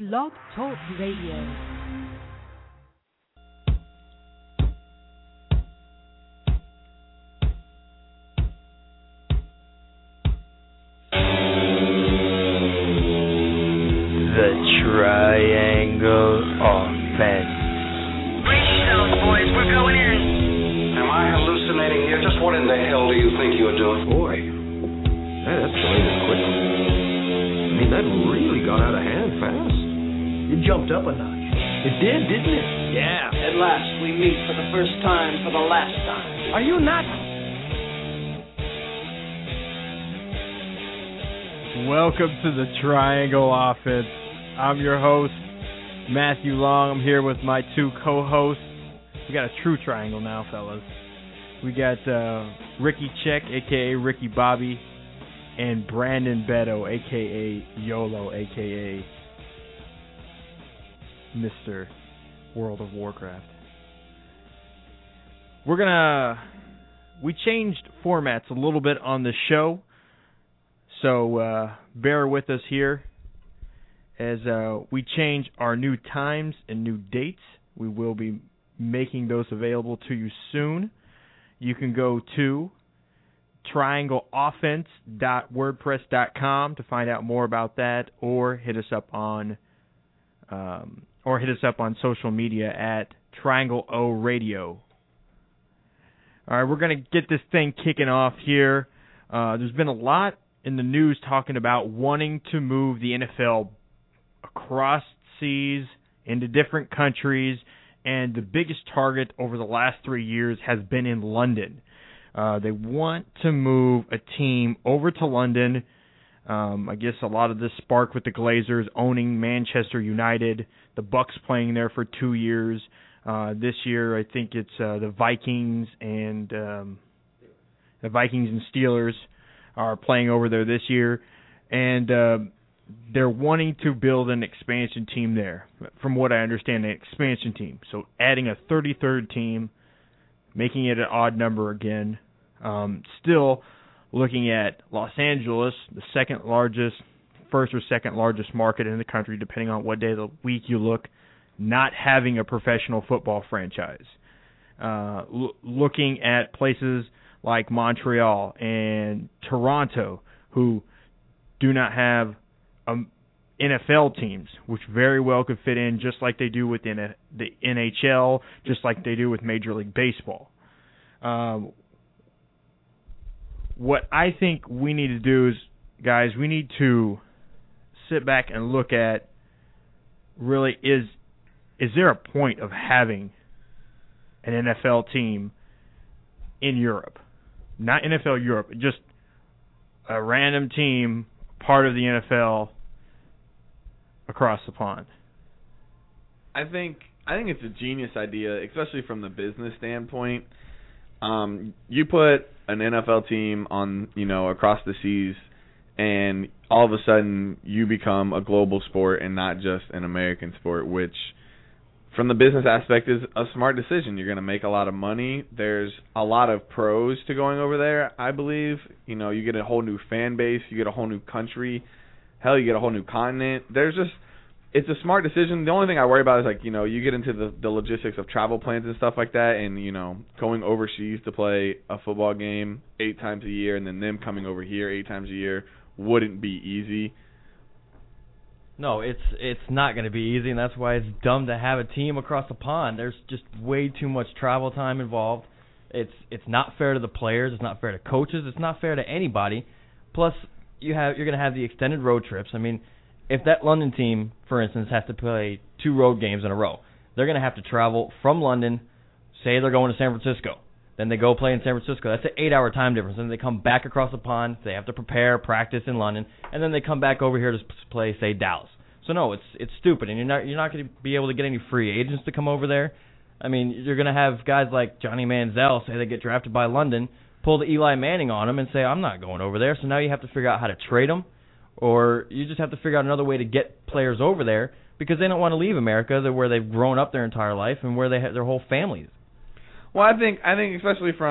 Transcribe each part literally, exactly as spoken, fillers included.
Blog Talk Radio. Triangle offense. Breach zones, boys. We're going in. Am I hallucinating here? Just what in the hell do you think you're doing? Boy, that escalated quickly. I mean, that really got out of hand fast. It jumped up a notch. It did, didn't it? Yeah. At last, we meet for the first time for the last time. Are you nuts? Welcome to the Triangle Offense. I'm your host, Matthew Long. I'm here with my two co-hosts. We got a true triangle now, fellas. We got uh, Ricky Check, a k a. Ricky Bobby, and Brandon Beto, a k a. YOLO, a k a. Mister World of Warcraft. We're going to... We changed formats a little bit on the show, so uh, bear with us here. As uh, we change our new times and new dates, we will be making those available to you soon. You can go to triangle offense dot wordpress dot com to find out more about that, or hit us up on um, or hit us up on social media at Triangle O Radio. All right, we're going to get this thing kicking off here. Uh, there's been a lot in the news talking about wanting to move the N F L across seas into different countries, and the biggest target over the last three years has been in London. Uh, they want to move a team over to London. Um, I guess a lot of this sparked with the Glazers owning Manchester United, the Bucks playing there for two years. Uh, this year, I think it's uh, the Vikings and um, the Vikings and Steelers are playing over there this year, and uh, they're wanting to build an expansion team there, from what I understand, an expansion team. So adding a thirty-third team, making it an odd number again. Um, still looking at Los Angeles, the second largest, first or second largest market in the country, depending on what day of the week you look, not having a professional football franchise. Uh, l- looking at places like Montreal and Toronto, who do not have Um, N F L teams, which very well could fit in just like they do with the N H L, just like they do with Major League Baseball. Um, what I think we need to do is, guys, we need to sit back and look at, really, is is there a point of having an N F L team in Europe? Not N F L Europe, just a random team, part of the N F L across the pond. I think I think it's a genius idea, especially from the business standpoint. Um, you put an N F L team on, you know, across the seas, and all of a sudden you become a global sport and not just an American sport, which from the business aspect is a smart decision. You're going to make a lot of money. There's a lot of pros to going over there, I believe. You know, you get a whole new fan base. You get a whole new country. Hell, you get a whole new continent. There's just, it's a smart decision. The only thing I worry about is, like, you know, you get into the, the logistics of travel plans and stuff like that, and, you know, going overseas to play a football game eight times a year and then them coming over here eight times a year wouldn't be easy. No, it's it's not going to be easy, and that's why it's dumb to have a team across the pond. There's just way too much travel time involved. It's it's not fair to the players. It's not fair to coaches. It's not fair to anybody. Plus, you have you're going to have the extended road trips. I mean, if that London team, for instance, has to play two road games in a row, they're going to have to travel from London. Say they're going to San Francisco. Then they go play in San Francisco. That's an eight-hour time difference. Then they come back across the pond. They have to prepare, practice in London, and then they come back over here to play, say, Dallas. So no, it's it's stupid, and you're not you're not going to be able to get any free agents to come over there. I mean, you're going to have guys like Johnny Manziel, say they get drafted by London, pull the Eli Manning on them and say, I'm not going over there. So now you have to figure out how to trade them, or you just have to figure out another way to get players over there because they don't want to leave America, where they've grown up their entire life and where they have their whole families. Well, I think I think especially from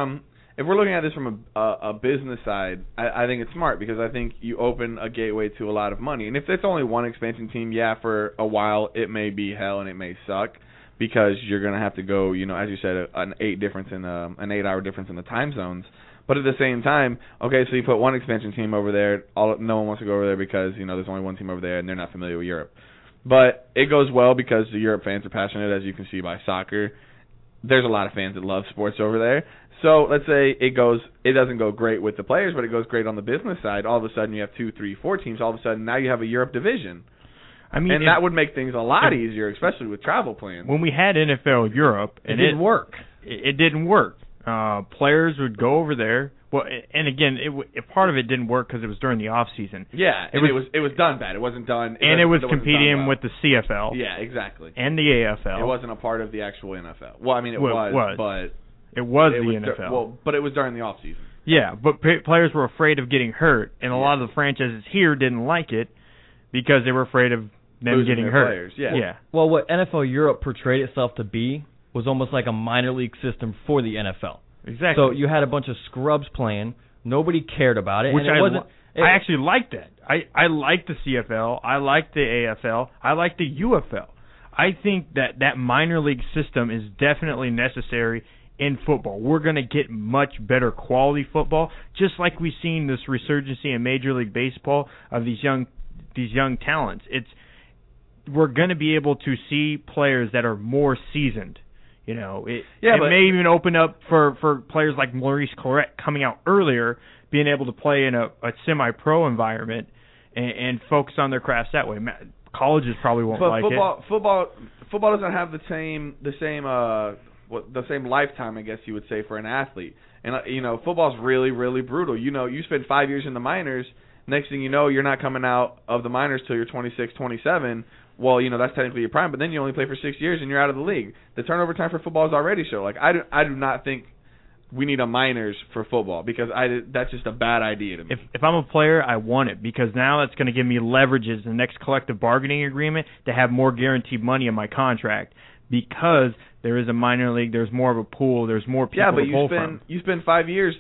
if we're looking at this from a, a, a business side, I, I think it's smart because I think you open a gateway to a lot of money. And if it's only one expansion team, yeah, for a while it may be hell and it may suck because you're going to have to go, you know, as you said, a, an eight difference in a, an eight-hour difference in the time zones. But at the same time, okay, so you put one expansion team over there, all no one wants to go over there because, you know, there's only one team over there and they're not familiar with Europe. But it goes well because the Europe fans are passionate, as you can see by soccer. There's a lot of fans that love sports over there. So let's say it goes, it doesn't go great with the players, but it goes great on the business side. All of a sudden you have two, three, four teams. All of a sudden now you have a Europe division. I mean, and if, that would make things a lot if, easier, especially with travel plans. When we had N F L Europe, it didn't it, work. It, it didn't work. Uh, players would go over there. Well, and again, it, it part of it didn't work because it was during the off season. Yeah, it was, it was it was done bad. It wasn't done. It and it was it competing well. with the C F L. Yeah, exactly. And the A F L. It wasn't a part of the actual N F L. Well, I mean, it well, was, was, but it was it the was N F L. Dur- well, but it was during the off season. Yeah, but p- players were afraid of getting hurt, and a yeah. lot of the franchises here didn't like it because they were afraid of them Losing getting their hurt. Players. Yeah. yeah. Well, what N F L Europe portrayed itself to be was almost like a minor league system for the N F L. Exactly. So you had a bunch of scrubs playing. Nobody cared about it. Which and it I, wasn't, it, I actually liked that. I, I liked the C F L. I liked the A F L. I liked the U F L. I think that that minor league system is definitely necessary in football. We're going to get much better quality football, just like we've seen this resurgency in Major League Baseball of these young these young talents. It's we're going to be able to see players that are more seasoned. You know, it, yeah, it may even open up for, for players like Maurice Clarett coming out earlier, being able to play in a, a semi-pro environment and, and focus on their crafts that way. Colleges probably won't but like football, it. Football, football doesn't have the same the same uh what the same lifetime, I guess you would say, for an athlete. And uh, you know, football's really really brutal. You know, you spend five years in the minors. Next thing you know, you're not coming out of the minors till you're twenty-six, twenty-seven. Well, you know, that's technically your prime, but then you only play for six years and you're out of the league. The turnover time for football is already show. Like, I do, I do not think we need a minors for football because I, that's just a bad idea to me. If, if I'm a player, I want it because now that's going to give me leverages in the next collective bargaining agreement to have more guaranteed money in my contract because there is a minor league, there's more of a pool, there's more people yeah, but to you pull spend, from. you spend five years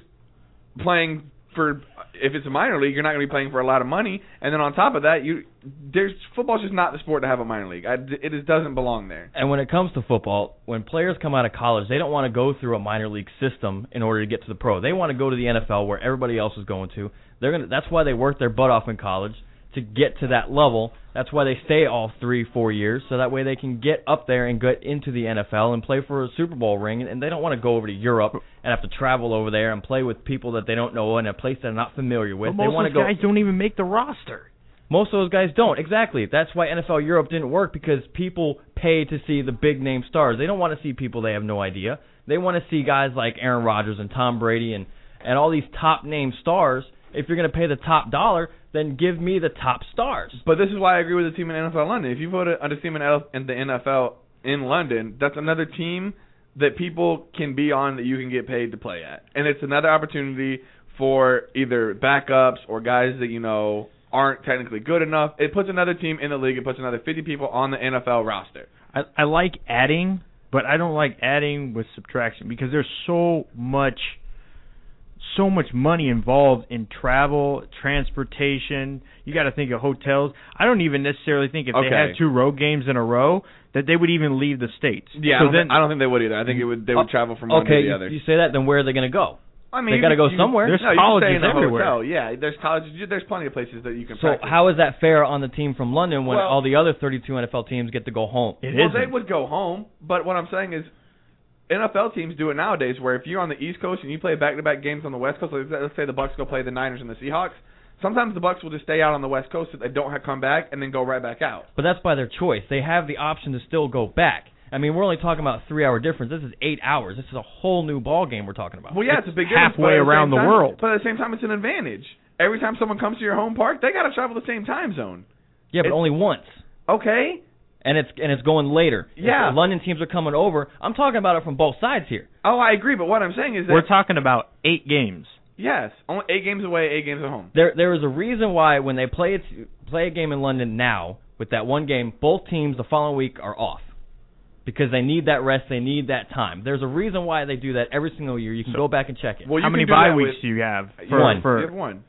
playing for – if it's a minor league, you're not going to be playing for a lot of money, and then on top of that, you there's football's just not the sport to have a minor league. I, it just doesn't belong there. And when it comes to football, when players come out of college, they don't want to go through a minor league system in order to get to the pro. They want to go to the N F L where everybody else is going to. They're gonna. That's why they work their butt off in college to get to that level. That's why they stay all three, four years, so that way they can get up there and get into the N F L and play for a Super Bowl ring. And they don't want to go over to Europe and have to travel over there and play with people that they don't know in a place they're not familiar with. But they most want of to those go. guys don't even make the roster. Most of those guys don't. Exactly. That's why N F L Europe didn't work because people pay to see the big name stars. They don't want to see people they have no idea. They want to see guys like Aaron Rodgers and Tom Brady and, and all these top name stars. If you're going to pay the top dollar, then give me the top stars. But this is why I agree with the team in N F L London. If you put a, a team in, L, in the N F L in London, that's another team that people can be on that you can get paid to play at. And it's another opportunity for either backups or guys that, you know, aren't technically good enough. It puts another team in the league. It puts another fifty people on the N F L roster. I, I like adding, but I don't like adding with subtraction because there's so much – so much money involved in travel, transportation. You got to think of hotels. I don't even necessarily think if okay. they had two road games in a row that they would even leave the states. Yeah, so I, don't then, think, I don't think they would either. I think it would they would oh, travel from one okay, to the other. Okay, you say that, then where are they going to go? I mean, they got to go you, somewhere. There's no, colleges you can stay in a everywhere. Hotel. Yeah, there's colleges. There's plenty of places that you can. So practice. how is that fair on the team from London when well, all the other thirty-two N F L teams get to go home? It well, isn't. they would go home, but what I'm saying is, N F L teams do it nowadays. Where if you're on the East Coast and you play back-to-back games on the West Coast, let's say the Bucs go play the Niners and the Seahawks. Sometimes the Bucs will just stay out on the West Coast so they don't have come back and then go right back out. But that's by their choice. They have the option to still go back. I mean, we're only talking about a three-hour difference. This is eight hours. This is a whole new ball game we're talking about. Well, yeah, it's, it's a big difference. Halfway around the time, world. But at the same time, it's an advantage. Every time someone comes to your home park, they got to travel the same time zone. Yeah, but it's, only once. Okay. And it's and it's going later. Yeah. If the London teams are coming over. I'm talking about it from both sides here. Oh, I agree, but what I'm saying is that... We're talking about eight games. Yes. Only eight games away, eight games at home. There there is a reason why when they play it, play a game in London now, with that one game, both teams the following week are off. because they need that rest, they need that time. There's a reason why they do that every single year. You can So, go back and check it. Well, you How many can do bye that weeks with- do you have? For, One. For, You have one.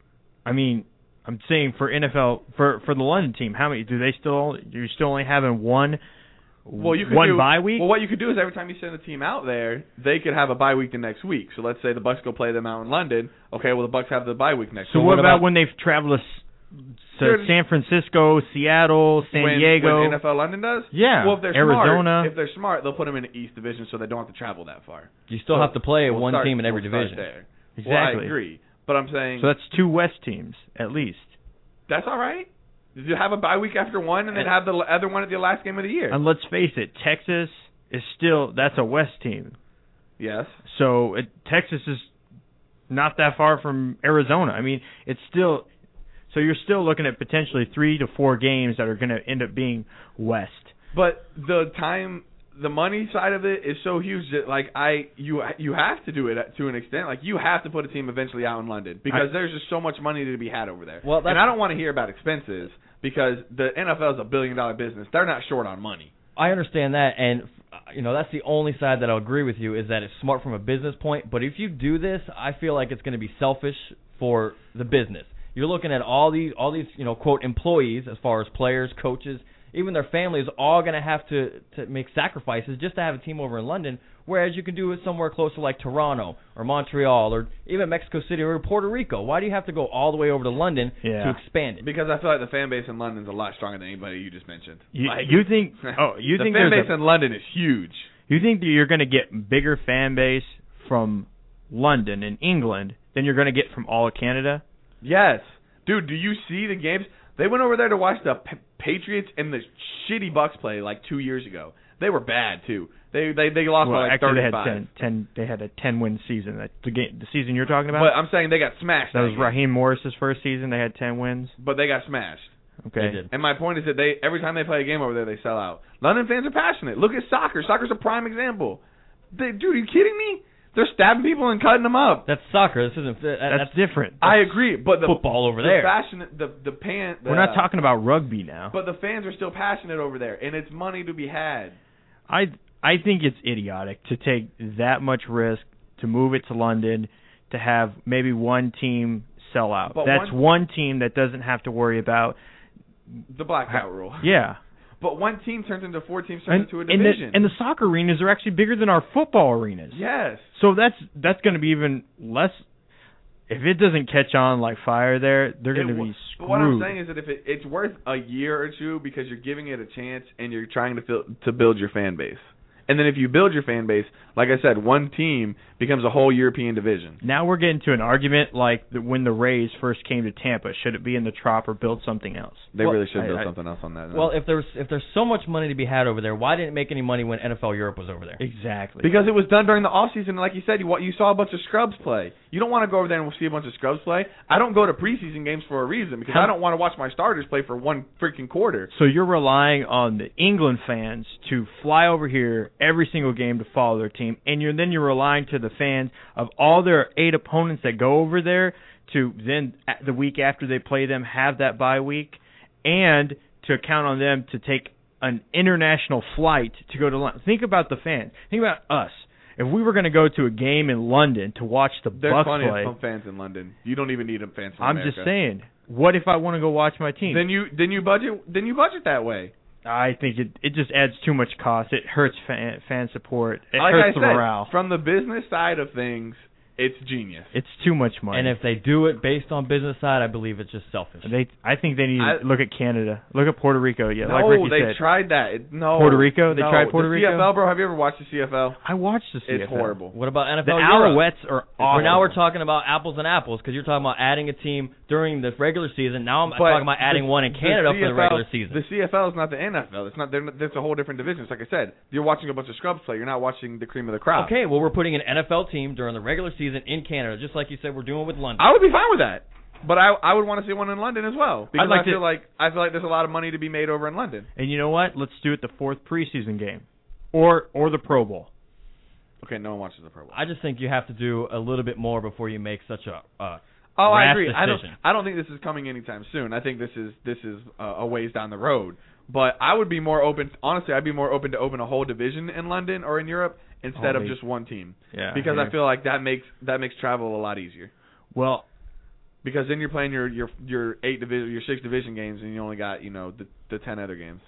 I mean, I'm saying for N F L for for the London team, how many do they still? You're still only having one. Well, you could one do, bye week. Well, what you could do is every time you send a team out there, they could have a bye week the next week. So let's say the Bucks go play them out in London. Okay, well the Bucks have the bye week next. So week. what about when they've traveled to, to San Francisco, Seattle, San when, Diego? When N F L London does? Yeah. Well, if they're Arizona. smart, if they're smart, they'll put them in the East Division so they don't have to travel that far. You still So have to play we'll one start- team in every we'll start division. There. Exactly. Well, I agree, but I'm saying So that's two West teams at least. that's all right. You have a bye week after one, and then have the other one at the last game of the year. And let's face it, Texas is still that's a West team. Yes. So it, Texas is not that far from Arizona. I mean, it's still so you're still looking at potentially three to four games that are going to end up being West. But the time, the money side of it is so huge that like I you you have to do it to an extent. Like you have to put a team eventually out in London because I, there's just so much money to be had over there. Well, and I don't want to hear about expenses because the N F L is a billion dollar business. They're not short on money. I understand that, and you know that's the only side that I'll agree with you is that it's smart from a business point. But if you do this, I feel like it's going to be selfish for the business. You're looking at all these, all these, you know, quote employees as far as players, coaches, even their families, all going to have to to make sacrifices just to have a team over in London. Whereas you can do it somewhere closer like Toronto or Montreal or even Mexico City or Puerto Rico. Why do you have to go all the way over to London yeah. to expand it? Because I feel like the fan base in London is a lot stronger than anybody you just mentioned. You, like, you think? Oh, you the think fan there's base a, in London is huge? You think that you're going to get bigger fan base from London and England than you're going to get from all of Canada? Yes. Dude, do you see the games? They went over there to watch the P- Patriots and the shitty Bucks play like two years ago. They were bad too. They they they lost well, by like actually thirty-five. they had ten, ten. They had a ten-win season. That the game, the season you're talking about. But I'm saying they got smashed. That was game. Raheem Morris's first season. They had ten wins. But they got smashed. Okay. They did. And my point is that they every time they play a game over there, they sell out. London fans are passionate. Look at soccer. Soccer's a prime example. They, dude, are you kidding me? They're stabbing people and cutting them up. That's soccer. This isn't. That, That's, that's different. I agree, but the football over the there. passionate, the the pan. The, We're not talking about rugby now. But the fans are still passionate over there, and it's money to be had. I I think it's idiotic to take that much risk to move it to London to have maybe one team sell out. But That's one- one team that doesn't have to worry about. The blackout rule. Yeah. But one team turns into four teams, And, turns into a and, division. the, and the soccer arenas are actually bigger than our football arenas. yes. So that's that's going to be even less. If it doesn't catch on like fire there, they're going to It be w- screwed. But what I'm saying is that if it, it's worth a year or two because you're giving it a chance and you're trying to fill, to build your fan base. And then if you build your fan base, like I said, one team becomes a whole European division. Now we're getting to an argument like the, when the Rays first came to Tampa. Should it be in the Trop or build something else? They Well, really should I- build I- something else on that. no. Well, if there's if there's so much money to be had over there, why didn't it make any money when N F L Europe was over there? Exactly. Because it was done during the off season, and like you said, you you saw a bunch of scrubs play. You don't want to go over there and see a bunch of scrubs play. I don't go to preseason games for a reason because How- I don't want to watch my starters play for one freaking quarter. So you're relying on the England fans to fly over here every single game to follow their team, and you're then you're relying to the fans of all their eight opponents that go over there to then at the week after they play them have that bye week, and to count on them to take an international flight to go to London. Think about the fans. Think about us. If we were going to go to a game in London to watch the There's Bucks plenty play, of fans in London. You don't even need fans from I'm America. just saying. What if I want to go watch my team? Then you then you budget then you budget that way. I think it it just adds too much cost. It hurts fan, fan support. It like hurts I the said, morale. from the business side of things, it's genius. It's too much money. And if they do it based on business side, I believe it's just selfish. they, I think they need I- to look at Canada. Look at Puerto Rico. Yeah, no, like Ricky they said. tried that. It- no, Puerto Rico? They no. tried Puerto the Rico? C F L, bro. Have you ever watched the C F L? I watched the C F L. It's horrible. What about N F The L Europe? Alouettes are awful. Well, now we're talking about apples and apples because you're talking about adding a team during the regular season. Now I'm But talking about adding the- one in the Canada for C F L the regular season. The C F L is not the N F L. It's not. They're not it's a whole different division. It's like I said, you're watching a bunch of scrubs play. You're not watching the cream of the crop. Okay, well we're putting an N F L team during the regular season in Canada, just like you said we're doing with London. I would be fine with that. But I I would want to see one in London as well because I'd like I feel to- like I feel like there's a lot of money to be made over in London. And you know what? Let's do it the fourth preseason game, or or the Pro Bowl. Okay, no one watches the Pro Bowl. I just think you have to do a little bit more before you make such a uh, Oh, I rash agree. I don't. decision. I don't think this is coming anytime soon. I think this is this is uh, a ways down the road. But I would be more open. Honestly, I'd be more open to open a whole division in London or in Europe instead oh, of just one team. Yeah, because yeah. I feel like that makes that makes travel a lot easier. Well, because then you're playing your your your eight division, your six division games, and you only got you know the the ten other games.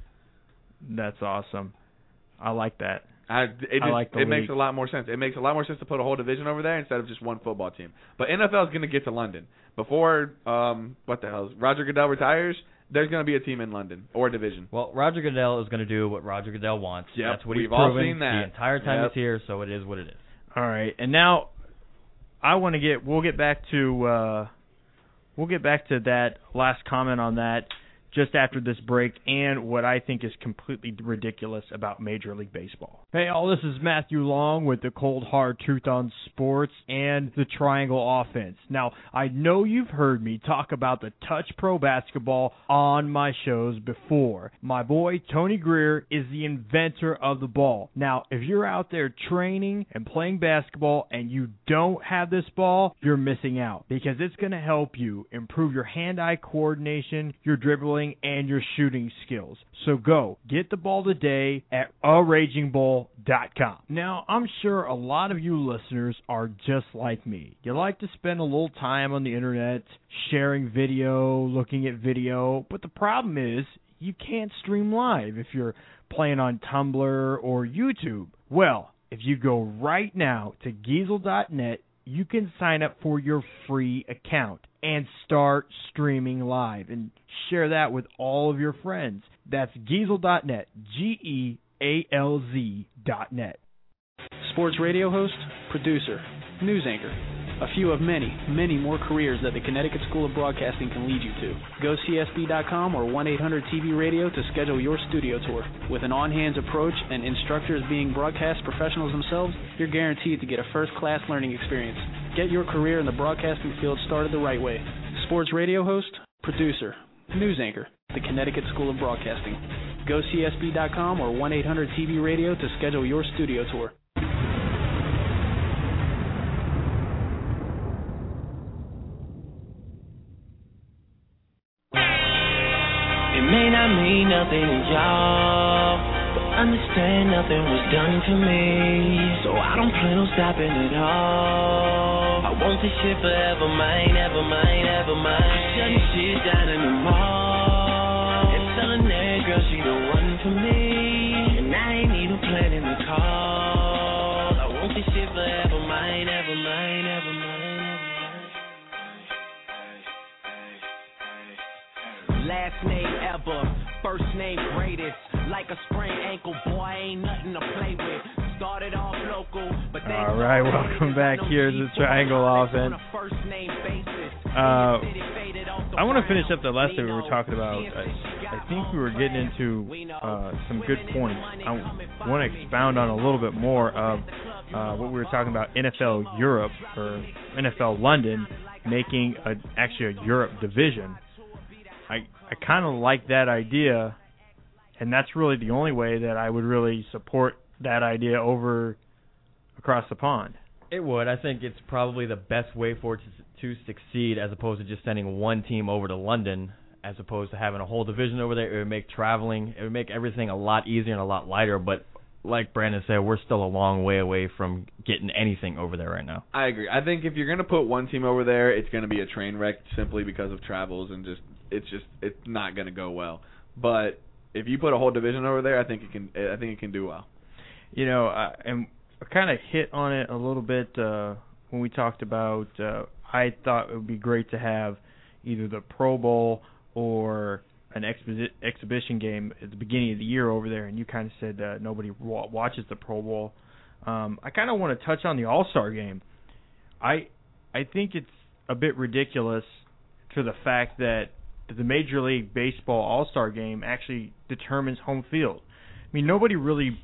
That's awesome. I like that. I, it just, I like the it league. makes a lot more sense. It makes a lot more sense to put a whole division over there instead of just one football team. But N F L is going to get to London before um what the hell Roger Goodell retires. There's going to be a team in London or a division. Well, Roger Goodell is going to do what Roger Goodell wants. Yep, That's what we've he's all proven seen that. the entire time Yep. he's here. So it is what it is. All right, and now I want to get. We'll get back to. Uh, we'll get back to that last comment on that just after this break and what I think is completely ridiculous about Major League Baseball. Hey, all, this is Matthew Long with the Cold Hard Truth on Sports and the Triangle Offense. Now, I know you've heard me talk about the Touch Pro Basketball on my shows before. My boy, Tony Greer, is the inventor of the ball. Now, if you're out there training and playing basketball and you don't have this ball, you're missing out because it's going to help you improve your hand-eye coordination, your dribbling, and your shooting skills. So go, get the ball today at a raging bull dot com. Now, I'm sure a lot of you listeners are just like me. You like to spend a little time on the internet, sharing video, looking at video, but the problem is you can't stream live if you're playing on Tumblr or YouTube. Well, if you go right now to Giesel dot net, you can sign up for your free account and start streaming live and share that with all of your friends. That's Giesel dot net, G E A L Z dot net. Sports radio host, producer, news anchor. A few of many, many more careers that the Connecticut School of Broadcasting can lead you to. Go C S B dot com or one eight hundred T V radio to schedule your studio tour. With an on-hands approach and instructors being broadcast professionals themselves, you're guaranteed to get a first-class learning experience. Get your career in the broadcasting field started the right way. Sports radio host, producer, news anchor, the Connecticut School of Broadcasting. Go C S B dot com or one eight hundred T V radio to schedule your studio tour. It may not mean nothing to y'all, but understand nothing was done for me, so I don't plan on stopping at all. I want this shit forever mine, ever mine, ever mine. Shutting shit down in the mall and telling that girl she the one for me, and I ain't even planning the call. I want this shit forever mine, ever mine, ever mine, ever mine. Last name ever, first name greatest. Like a sprained ankle, boy, ain't nothing to play with. Started off local, but then all right, welcome back here to the Triangle Offense. Uh, I want to finish up the last thing we were talking about. I, I think we were getting into uh, some good points. I want to expound on a little bit more of uh, what we were talking about. N F L Europe or N F L London making a, actually a Europe division. I I kind of like that idea, and that's really the only way that I would really support that idea over across the pond. It would. I think it's probably the best way for it to, to succeed as opposed to just sending one team over to London as opposed to having a whole division over there. It would make traveling, it would make everything a lot easier and a lot lighter, but like Brandon said, we're still a long way away from getting anything over there right now. I agree. I think if you're going to put one team over there, it's going to be a train wreck simply because of travels and just it's just it's not going to go well. But if you put a whole division over there, I think it can I think it can do well. You know, uh, and I kind of hit on it a little bit uh, when we talked about uh, I thought it would be great to have either the Pro Bowl or an exposi- exhibition game at the beginning of the year over there, and you kind of said uh, nobody wa- watches the Pro Bowl. Um, I kind of want to touch on the All-Star game. I I think it's a bit ridiculous to the fact that the Major League Baseball All-Star game actually determines home field. I mean, nobody really,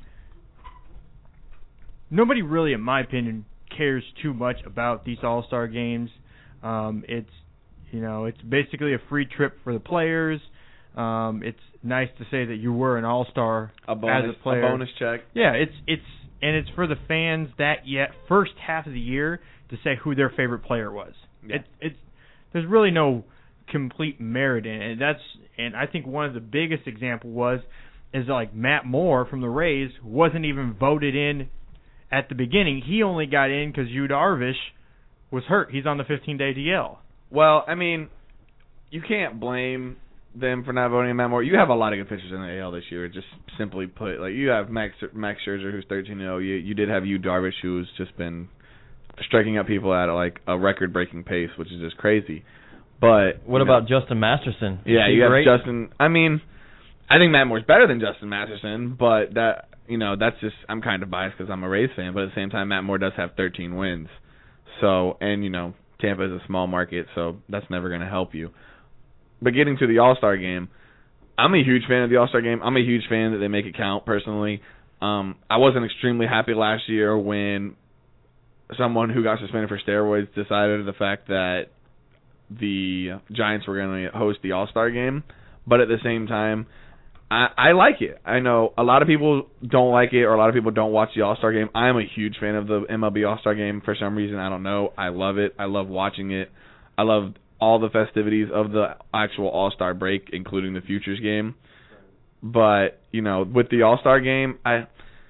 nobody really, in my opinion, cares too much about these All-Star games. Um, it's you know, it's basically a free trip for the players. Um, it's nice to say that you were an all-star a bonus, as a player. A bonus check. Yeah, it's it's and it's for the fans that yet first half of the year to say who their favorite player was. Yeah. It, it's there's really no complete merit in it. And that's and I think one of the biggest example was is like Matt Moore from the Rays wasn't even voted in at the beginning. He only got in because Yu Darvish was hurt. He's on the fifteen-day D L. Well, I mean, you can't blame them for not voting in Matt Moore. You have a lot of good pitchers in the A L this year. Just simply put, like you have Max Max Scherzer, who's thirteen and oh. You you did have Yu Darvish, who's just been striking out people at like a record-breaking pace, which is just crazy. But what about know, Justin Masterson? Yeah, you have great? Justin. I mean, I think Matt Moore's better than Justin Masterson, but that you know that's just I'm kind of biased because I'm a Rays fan. But at the same time, Matt Moore does have thirteen wins. So and you know Tampa is a small market, so that's never going to help you. But getting to the All-Star game, I'm a huge fan of the All-Star game. I'm a huge fan that they make it count, personally. Um, I wasn't extremely happy last year when someone who got suspended for steroids decided the fact that the Giants were going to host the All-Star game. But at the same time, I, I like it. I know a lot of people don't like it or a lot of people don't watch the All-Star game. I am a huge fan of the M L B All-Star game for some reason. I don't know. I love it. I love watching it. I love all the festivities of the actual All-Star break, including the Futures game. But, you know, with the All-Star game, I,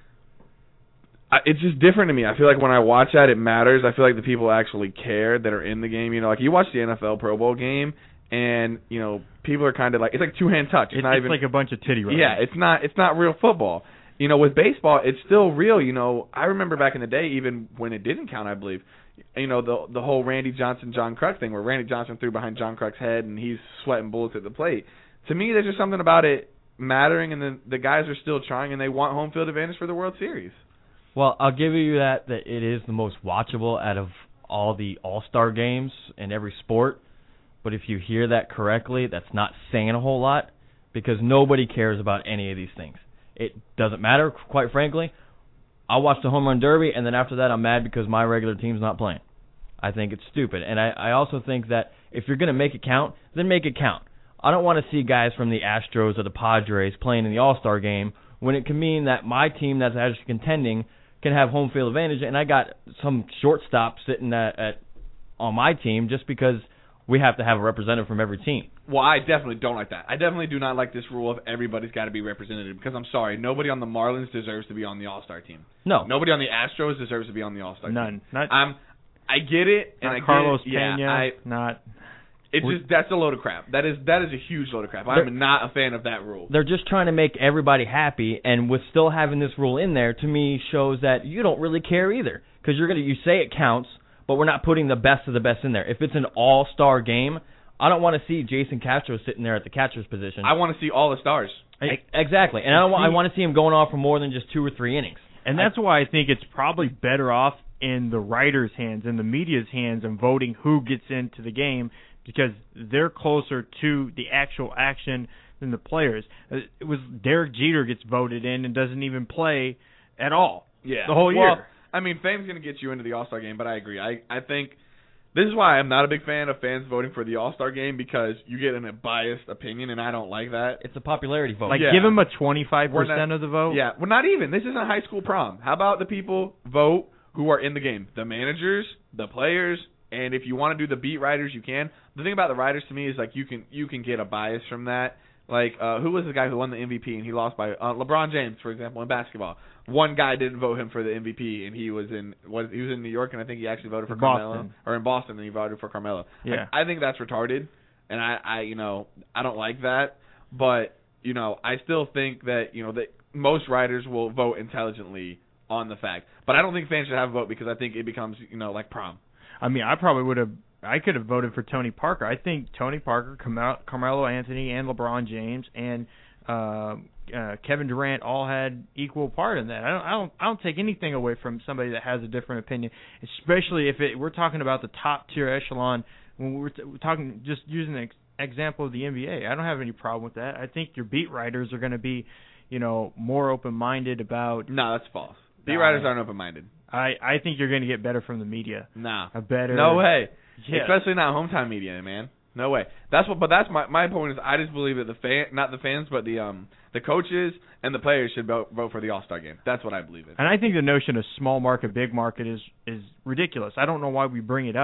I it's just different to me. I feel like when I watch that, it matters. I feel like the people actually care that are in the game. You know, like you watch the N F L Pro Bowl game, and, you know, people are kind of like, it's like two-hand touch. It's, it's not it's even like a bunch of titty rubbing. Yeah, it's not, it's not real football. You know, with baseball, it's still real. You know, I remember back in the day, even when it didn't count, I believe, you know, the the whole Randy Johnson, John Kruk thing where Randy Johnson threw behind John Kruk's head and he's sweating bullets at the plate. To me, there's just something about it mattering, and the, the guys are still trying, and they want home field advantage for the World Series. Well, I'll give you that, that it is the most watchable out of all the All-Star games in every sport. But if you hear that correctly, that's not saying a whole lot because nobody cares about any of these things. It doesn't matter, quite frankly. I'll watch the Home Run Derby, and then after that I'm mad because my regular team's not playing. I think it's stupid. And I, I also think that if you're going to make it count, then make it count. I don't want to see guys from the Astros or the Padres playing in the All-Star game when it can mean that my team that's actually contending can have home field advantage, and I got some shortstop sitting at, at on my team just because we have to have a representative from every team. Well, I definitely don't like that. I definitely do not like this rule of everybody's got to be represented because I'm sorry, nobody on the Marlins deserves to be on the All-Star team. No. Nobody on the Astros deserves to be on the All-Star None. team. None. Um, I get it, and not I get Carlos it. Pena. Yeah, I, not. It's just that's a load of crap. That is that is a huge load of crap. I'm not a fan of that rule. They're just trying to make everybody happy, and with still having this rule in there, to me shows that you don't really care either because you're gonna you say it counts, but we're not putting the best of the best in there. If it's an all-star game, I don't want to see Jason Castro sitting there at the catcher's position. I want to see all the stars. I, exactly, and I don't want, I want to see him going off for more than just two or three innings. And that's I, why I think it's probably better off in the writers' hands, in the media's hands, and voting who gets into the game because they're closer to the actual action than the players. It was Derek Jeter gets voted in and doesn't even play at all yeah. the whole year. Well, I mean, fame's going to get you into the All-Star game, but I agree. I, I think this is why I'm not a big fan of fans voting for the All-Star game because you get in a biased opinion, and I don't like that. It's a popularity vote. Like, yeah. give them a twenty-five percent not, of the vote? Yeah, well, not even. This isn't high school prom. How about the people vote who are in the game? The managers, the players, and if you want to do the beat writers, you can. The thing about the writers to me is, like, you can you can get a bias from that. Like, uh, who was the guy who won the M V P and he lost by uh, LeBron James, for example, in basketball? One guy didn't vote him for the M V P, and he was in was he was in New York, and I think he actually voted for Boston. Carmelo, or in Boston, and he voted for Carmelo. Yeah, I, I think that's retarded, and I, I you know I don't like that, but you know I still think that you know that most writers will vote intelligently on the fact, but I don't think fans should have a vote because I think it becomes you know like prom. I mean, I probably would have. I could have voted for Tony Parker. I think Tony Parker, Carmelo Anthony, and LeBron James, and uh, uh, Kevin Durant all had equal part in that. I don't, I don't, I don't take anything away from somebody that has a different opinion, especially if it, we're talking about the top tier echelon. When we're, t- we're talking, just using an ex- example of the N B A, I don't have any problem with that. I think your beat writers are going to be, you know, more open-minded about. No, that's false. Beat writers aren't open-minded. I, I think you're going to get better from the media. Nah, a better. No way. Yeah. Especially not hometown media, man. No way. That's what. But that's my my point is I just believe that the fan, not the fans, but the um the coaches and the players should vote vote for the All-Star game. That's what I believe in. And I think the notion of small market, big market is is ridiculous. I don't know why we bring it up.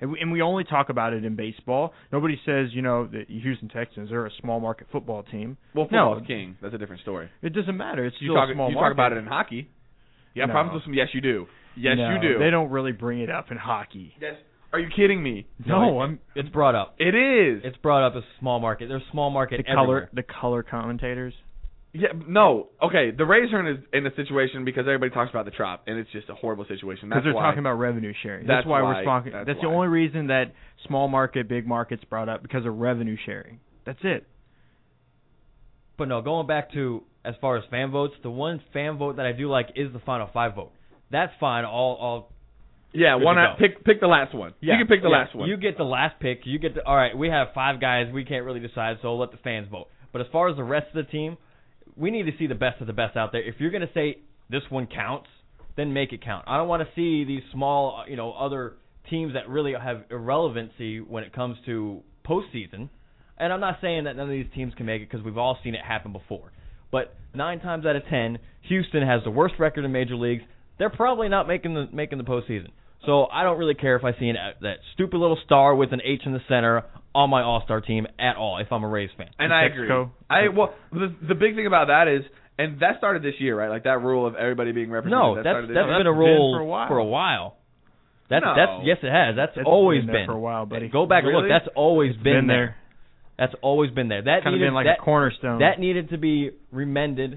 And we, and we only talk about it in baseball. Nobody says, you know, the Houston Texans are a small market football team. Well, football's no, king. That's a different story. It doesn't matter. It's you still talk, a small you market. talk about it in hockey. You have No. problems with some? Yes, you do. Yes, no, you do. They don't really bring it up in hockey. Yes. Are you kidding me? No, I'm. It's brought up. It is. It's brought up as small market. There's small market The color, everywhere. the color commentators. Yeah, no. Okay, the Rays are in a, in a situation because everybody talks about the Trop, and it's just a horrible situation. That's Because they're why, talking about revenue sharing. That's, That's why, why we're talking. That's, That's why. the only reason that small market, big market's brought up, because of revenue sharing. That's it. But no, going back to as far as fan votes, the one fan vote that I do like is the Final Five vote. That's fine. All all. Yeah, good one. to Out, go. pick pick the last one. Yeah, You can pick the yeah. last one. You get the last pick. You get the, all right. We have five guys. We can't really decide, so let the fans vote. But as far as the rest of the team, we need to see the best of the best out there. If you're going to say this one counts, then make it count. I don't want to see these small, you know, other teams that really have irrelevancy when it comes to postseason. And I'm not saying that none of these teams can make it because we've all seen it happen before. But nine times out of ten, Houston has the worst record in major leagues. They're probably not making the making the postseason. So I don't really care if I see an, that stupid little star with an H in the center on my All-Star team at all if I'm a Rays fan. And I agree. I well, the the big thing about that is, and that started this year, right? Like that rule of everybody being represented. No, that that's started this that's year. been a rule for a while. for a while. That's No. that's yes, it has. That's, That's always been there been for a while, buddy. Go back and Really? look. That's always It's been, been there. That's always been there. That Kind of needed, been like that, a cornerstone. That needed to be remended,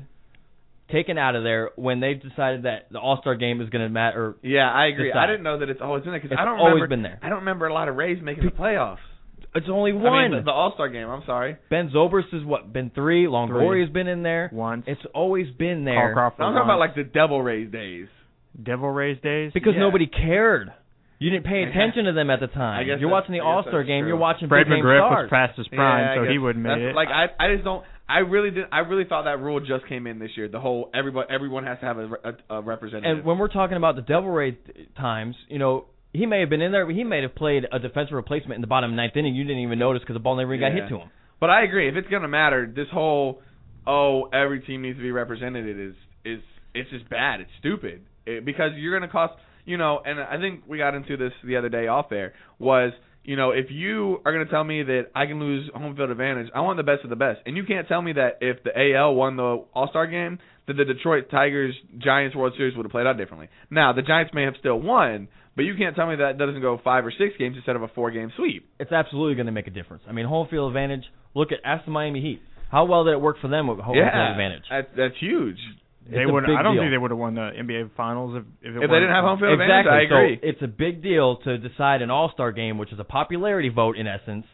taken out of there when they decided that the All-Star game is going to matter. Yeah, I agree. decide. I didn't know that it's always been there because It's I don't always remember. been there. I don't remember a lot of Rays making the playoffs. It's only I one. mean, the, the All-Star game. I'm sorry. Ben Zobrist has what been three. Longoria's been in there Once. It's always been Carl there Crawford I'm talking about once. like the Devil Rays days. Devil Rays days. because Yeah. nobody cared. You didn't pay Yeah. attention to them at the time. I guess You're that's- watching the I guess All-Star that's game. true. You're watching Fred big name McGriff stars. was past his prime, Yeah, I so guess he wouldn't that's, make it. Like I, I just don't. I really did. I really thought that rule just came in this year. The whole everybody, everyone has to have a, a, a representative. And when we're talking about the Devil Rays times, you know, he may have been in there, but he may have played a defensive replacement in the bottom of the ninth inning. You didn't even notice because the ball never even got Yeah. hit to him. But I agree. If it's gonna matter, this whole oh every team needs to be represented is is it's just bad. It's stupid it, because you're gonna cost you know. And I think we got into this the other day off air was. You know, if you are going to tell me that I can lose home field advantage, I want the best of the best. And you can't tell me that if the A L won the All-Star game, that the Detroit Tigers Giants World Series would have played out differently. Now, the Giants may have still won, but you can't tell me that doesn't go five or six games instead of a four-game sweep. It's absolutely going to make a difference. I mean, home field advantage. Look at ask the Miami Heat. How well did it work for them with home yeah, field advantage? That's, that's huge. They It's a would. big I don't deal. think they would have won the N B A Finals if if, it If they didn't have home field advantage, Exactly. I agree. So it's a big deal to decide an All-Star game, which is a popularity vote in essence,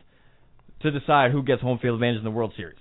to decide who gets home field advantage in the World Series.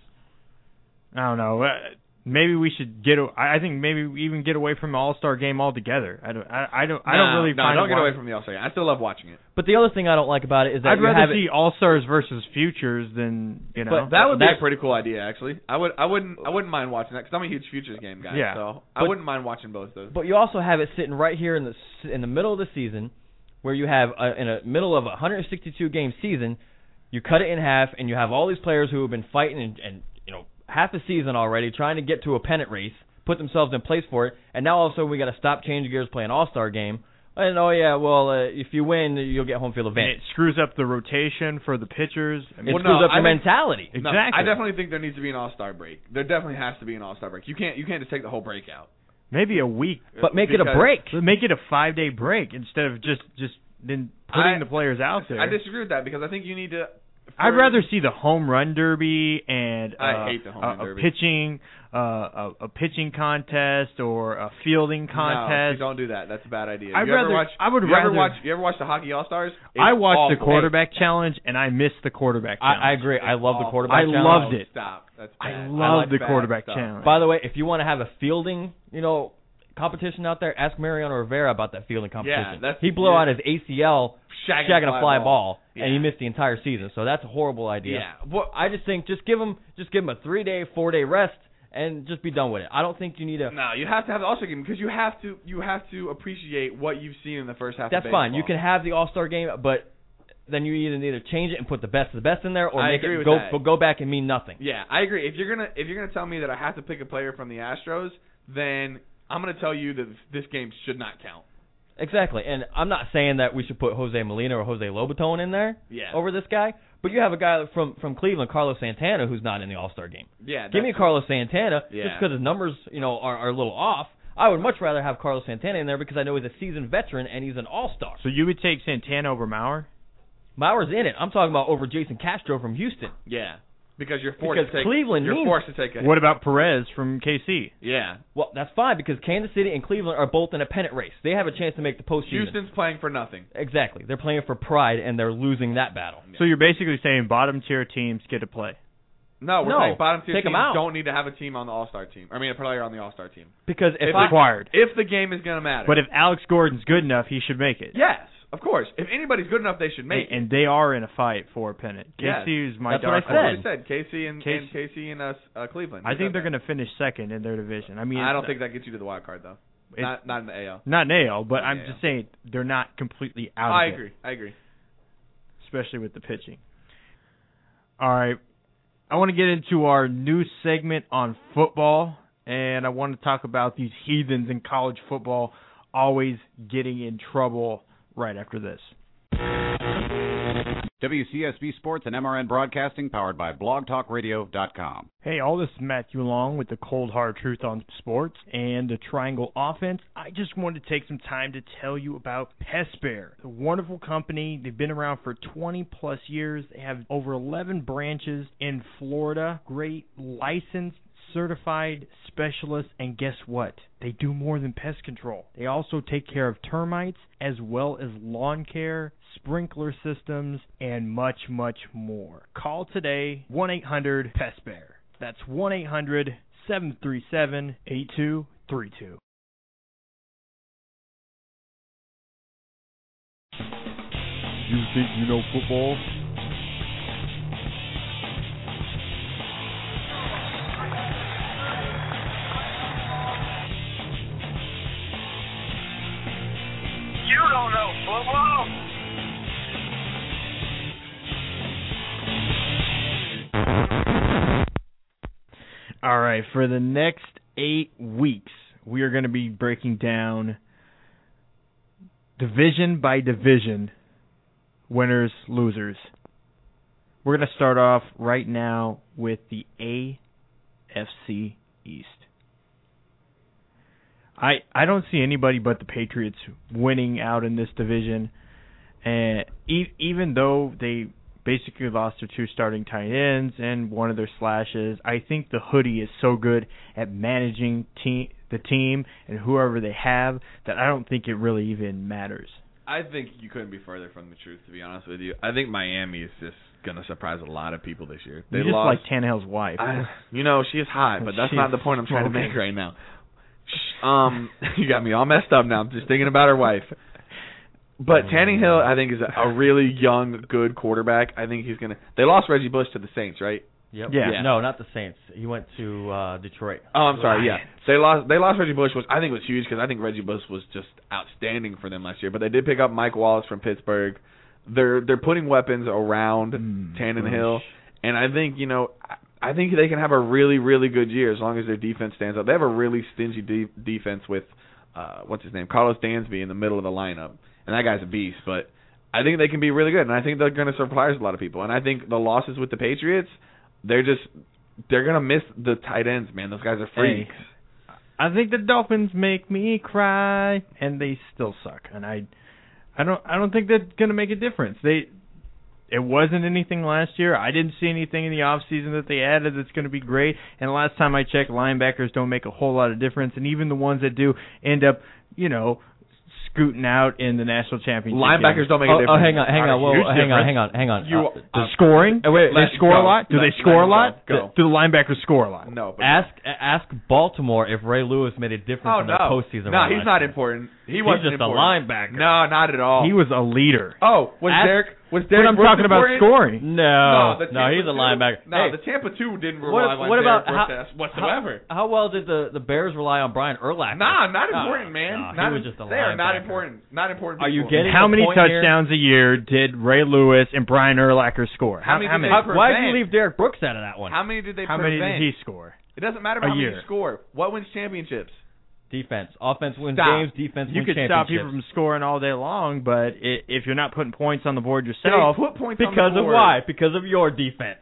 I don't know. Uh, maybe we should get. a- I I think maybe we even get away from the All Star game altogether. I don't. I, I don't. I don't No, really. No, find don't it get why- away from the All-Star game. I still love watching it. But the other thing I don't like about it is that I'd you rather have see it, All Stars versus Futures than you know. But That would be That's- a pretty cool idea, actually. I would. I wouldn't. I wouldn't mind watching that because I'm a huge Futures game guy. Yeah. So I But- wouldn't mind watching both those. But you also have it sitting right here in the s- in the middle of the season, where you have a, in the middle of a one hundred sixty-two game season, you cut it in half, and you have all these players who have been fighting and, and you know half the season already trying to get to a pennant race, put themselves in place for it, and now all of a sudden we got to stop, change gears, play an All-Star game. And oh yeah, well uh, if you win, you'll get home field And advantage. it screws up the rotation for the pitchers. I It mean, Well, screws no, up your I think- mentality. No, exactly. I definitely think there needs to be an All-Star break. There definitely has to be an All-Star break. You can't. You can't just take the whole break out. maybe a week. But make it a Because- break. Make it a five day break instead of just just then putting I- the players out there. I disagree with that because I think you need to. I'd for- rather see the home run derby and uh, I hate the home a, run a derby. pitching uh, a, a pitching contest or a fielding No, contest. see, don't do that. That's a bad idea. I'd you ever rather- watch, I would you ever rather- watch. You ever watch the Hockey All Stars? I watched the quarterback challenge and I missed the quarterback I, challenge. I agree. I love the awful. quarterback I challenge. loved it. Stop. That's I bad. love like the bad quarterback stuff. challenge. By the way, if you want to have a fielding, you know, competition out there, ask Mariano Rivera about that fielding competition. that's- he blew yeah. out his A C L Shagging, shagging a a fly ball, ball, and Yeah. he missed the entire season. So that's a horrible idea. Yeah. Well, I just think just give him just give him a three day, four day rest, and just be done with it. I don't think you need a. no, you have to have the All Star game because you have to. You have to appreciate what you've seen in the first half. That's of fine. You baseball. can have the All Star game, but then you either need to change it and put the best of the best in there, or I make agree it with go that. go back and mean nothing. Yeah, I agree. If you're gonna if you're gonna tell me that I have to pick a player from the Astros, then I'm gonna tell you that this game should not count. Exactly, and I'm not saying that we should put Jose Molina or Jose Lobaton in there Yeah. over this guy, but you have a guy from from Cleveland, Carlos Santana, who's not in the All-Star game. Yeah. Give me Carlos Santana Yeah. just because his numbers, you know, are, are a little off. I would much rather have Carlos Santana in there because I know he's a seasoned veteran and he's an all-star. So you would take Santana over Mauer? Mauer's in it. I'm talking about over Jason Castro from Houston. Yeah. Because you're forced Because to take Cleveland you're means- forced to take a What about Perez from K C? Yeah. Well, that's fine because Kansas City and Cleveland are both in a pennant race. They have a chance to make the postseason. Houston's playing for nothing. Exactly. They're playing for pride and they're losing that battle. So you're basically saying bottom tier teams get to play. No, we're No, saying bottom tier take 'em teams out. don't need to have a team on the All-Star team. I mean, a player on the All-Star team. Because if If I, Required. If the game is going to matter. But if Alex Gordon's good enough, he should make it. Yes, of course. If anybody's good enough, they should make and, and they are in a fight for a pennant. Yes. K C is my That's what dark I That's what horse. I said. K C and, K C and K C and uh, uh, Cleveland. I think they're going to finish second in their division. I mean, I don't it's- think that gets you to the wild card though. It's- Not not in the A L. not an A L, but Not I'm A L. just saying they're not completely out I of agree. it, I agree. especially with the pitching. All right. I want to get into our new segment on football, and I want to talk about these heathens in college football always getting in trouble right after this. W C S B Sports and M R N Broadcasting, powered by blog talk radio dot com. Hey, all this is Matthew Long with the Cold Hard Truth on Sports and the Triangle Offense. I just wanted to take some time to tell you about PestBear, a wonderful company. They've been around for twenty plus years. They have over eleven branches in Florida. Great licensed, certified specialists, and guess what? They do more than pest control. They also take care of termites as well as lawn care, sprinkler systems, and much, much more. Call today, one eight hundred pest bear. That's one eight hundred seven three seven eight two three two. You think you know football? You don't know football. All right, for the next eight weeks, we are going to be breaking down division by division, winners, losers. We're going to start off right now with the A F C East. I I don't see anybody but the Patriots winning out in this division, and e- even though they basically lost their two starting tight ends and one of their slashes, I think the hoodie is so good at managing team the team and whoever they have that I don't think it really even matters. I think you couldn't be further from the truth, to be honest with you. I think Miami is just going to surprise a lot of people this year. They You're just lost, like Tannehill's wife. I, you know, she is hot, but that's She's not the point I'm trying to smoking. make right now. Um, you got me all messed up now. I'm just thinking about her wife. But Tannehill, I think, is a, a really young, good quarterback. I think he's going to – they lost Reggie Bush to the Saints, right? Yep. Yeah. yeah. No, not the Saints. He went to uh, Detroit. Oh, I'm sorry. Yeah, they lost. They lost Reggie Bush, which I think was huge because I think Reggie Bush was just outstanding for them last year. But they did pick up Mike Wallace from Pittsburgh. They're they're putting weapons around Mm, Tannehill, and I think you know I think they can have a really really good year as long as their defense stands up. They have a really stingy de- defense with uh, what's his name, Carlos Dansby in the middle of the lineup, and that guy's a beast. But I think they can be really good, and I think they're going to surprise a lot of people. And I think the losses with the Patriots, they're just they're gonna miss the tight ends, man. Those guys are freaks. Hey, I think the Dolphins make me cry, and they still suck. And I, I don't, I don't think that's gonna make a difference. They, it wasn't anything last year. I didn't see anything in the off season that they added that's gonna be great. And the last time I checked, linebackers don't make a whole lot of difference. And even the ones that do end up, you know, scooting out in the national championship. Linebackers game. don't make a Oh, difference. oh, hang on, hang on, whoa, Here's hang on, different. hang on, hang on. You- Uh, The scoring? uh, wait, they let's score go. a lot? Do Let- they score let a lot? go. Go. Do the linebackers score a lot? No, but ask ask Baltimore if Ray Lewis made a difference oh in no, their postseason. no, run he's last not year. important. He He's wasn't just a important. linebacker. No, not at all. He was a leader. Oh, was Ask- Derek? Was But Derek? I'm Brooks talking about important? scoring. No, the no, Tampa he's a two- linebacker. No, Hey, the Tampa two didn't what, rely on what Derek about how, Brooks whatsoever. How, how well did the, the Bears rely on Brian Urlacher? Nah, not Oh, important, man. no, he not, was just a they are not linebacker. important. Not important. Are you people. getting How the many point here? touchdowns a year did Ray Lewis and Brian Urlacher score? How many did they How, prevent? why did you leave Derek Brooks out of that one? How many did they How many prevent? did he score? It doesn't matter A how many year. you score. What wins championships? Defense. Offense wins stop. games. Defense you wins could championships. stop people from scoring all day long, but i if you're not putting points on the board yourself, they put points because on the board. of why? Because of your defense.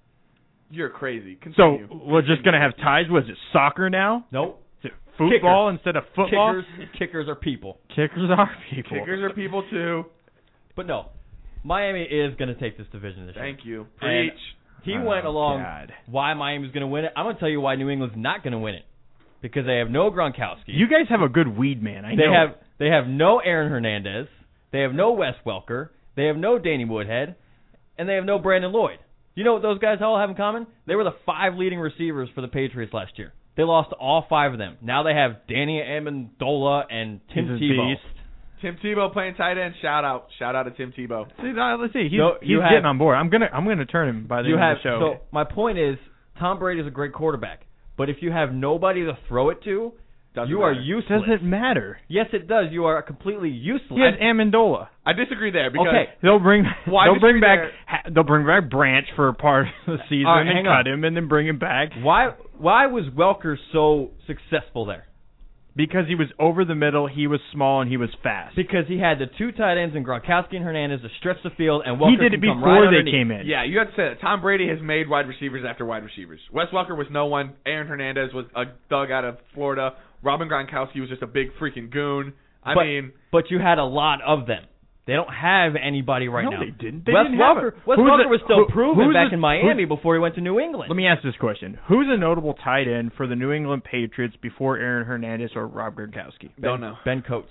You're crazy. So Continue. we're just gonna have ties. Was it soccer now? Nope. Is it football Kickers. instead of football? Kickers, kickers are people. Kickers are people. Kickers are people too. But no, Miami is going to take this division this year. Thank you. And Preach. he Oh, went along God. why Miami's going to win it. I'm going to tell you why New England's not going to win it. Because they have no Gronkowski. You guys have a good weed man. I they know. have they have no Aaron Hernandez. They have no Wes Welker. They have no Danny Woodhead, and they have no Brandon Lloyd. You know what those guys all have in common? They were the five leading receivers for the Patriots last year. They lost all five of them. Now they have Danny Amendola and Tim He's a Tebow. beast. Tim Tebow playing tight end. Shout out. Shout out to Tim Tebow. See, uh, let's see. He's, No, he's you have- getting on board. I'm gonna I'm gonna turn him by the You end have of the show. so my point is Tom Brady is a great quarterback, but if you have nobody to throw it to, Doesn't you matter. are useless. Doesn't matter. Yes, it does. You are completely useless. He has Amendola. I disagree there because Okay. They'll bring Why they'll bring disagree back there? ha, they'll bring back Branch for a part of the season All right, and hang cut on. him and then bring him back Why why was Welker so successful there? because he was over the middle, he was small and he was fast. Because he had the two tight ends in Gronkowski and Hernandez to stretch the field, and Welker He did can it come before right they underneath. came in. yeah, you have to say that Tom Brady has made wide receivers after wide receivers. Wes Welker was no one. Aaron Hernandez was a thug out of Florida. Robin Gronkowski was just a big freaking goon. I but, mean, but you had a lot of them. They don't have anybody right No, now. they didn't. They Wes didn't have Welker, it. Wes Who's Welker the- was still who- proven who's back the- in Miami who's- before he went to New England. Let me ask this question: Who's a notable tight end for the New England Patriots before Aaron Hernandez or Rob Gronkowski? don't know. Ben Coates.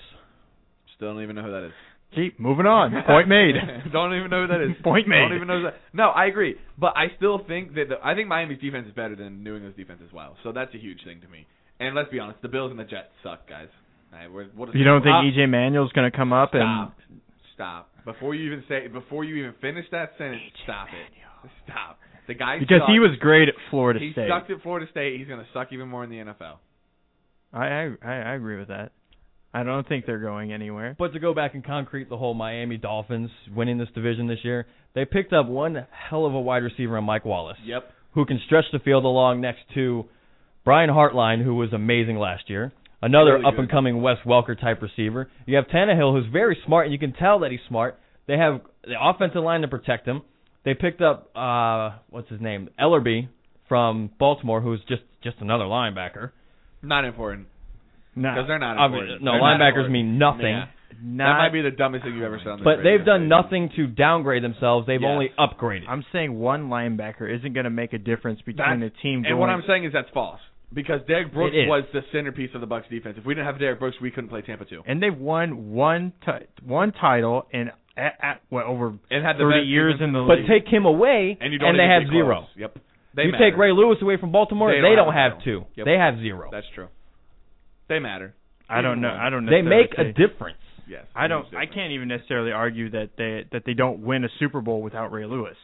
Still don't even know who that is. Keep moving on. Point made. Don't even know who that is. Point made. Don't even know who that. No, I agree, but I still think that the, I think Miami's defense is better than New England's defense as well. So that's a huge thing to me. And let's be honest, the Bills and the Jets suck, guys. All right, we're, what is You don't think uh, E J Manuel's going to come up Stop. and Stop. Before you even say, before you even finish that sentence, stop it. Stop. The guy because sucks. he was great at Florida He State. sucked at Florida State. He's going to suck even more in the N F L. I, I I I agree with that. I don't think they're going anywhere. But to go back and concrete the whole Miami Dolphins winning this division this year, they picked up one hell of a wide receiver in Mike Wallace. Yep. Who can stretch the field along next to Brian Hartline, who was amazing last year. Another Really up-and-coming Wes Welker type receiver. You have Tannehill, who's very smart, and you can tell that he's smart. They have the offensive line to protect him. They picked up, uh, what's his name, Ellerby from Baltimore, who's just, just another linebacker. Not important. No, Because they're not I mean, important. no, They're not linebackers important. mean nothing. Yeah. Not, That might be the dumbest thing you've ever said on this But radio they've done station. nothing to downgrade themselves. They've Yes. only upgraded. I'm saying one linebacker isn't going to make a difference between That's- the team. And what going- I'm saying is that's false. Because Derek Brooks It is. was the centerpiece of the Bucs defense. If we didn't have Derek Brooks, we couldn't play Tampa two. and they've won one ti- one title in at, at what over It had the thirty best years defense in the But league. take him away, And you don't they even have get zero. close. Yep. They you matter. take Ray Lewis away from Baltimore, They they, don't don't have have a two. Yep. They have zero. That's true. They matter. I don't know. I don't. They necessarily make a say- difference. Yes. I don't. huge I difference. can't even necessarily argue that they that they don't win a Super Bowl without Ray Lewis.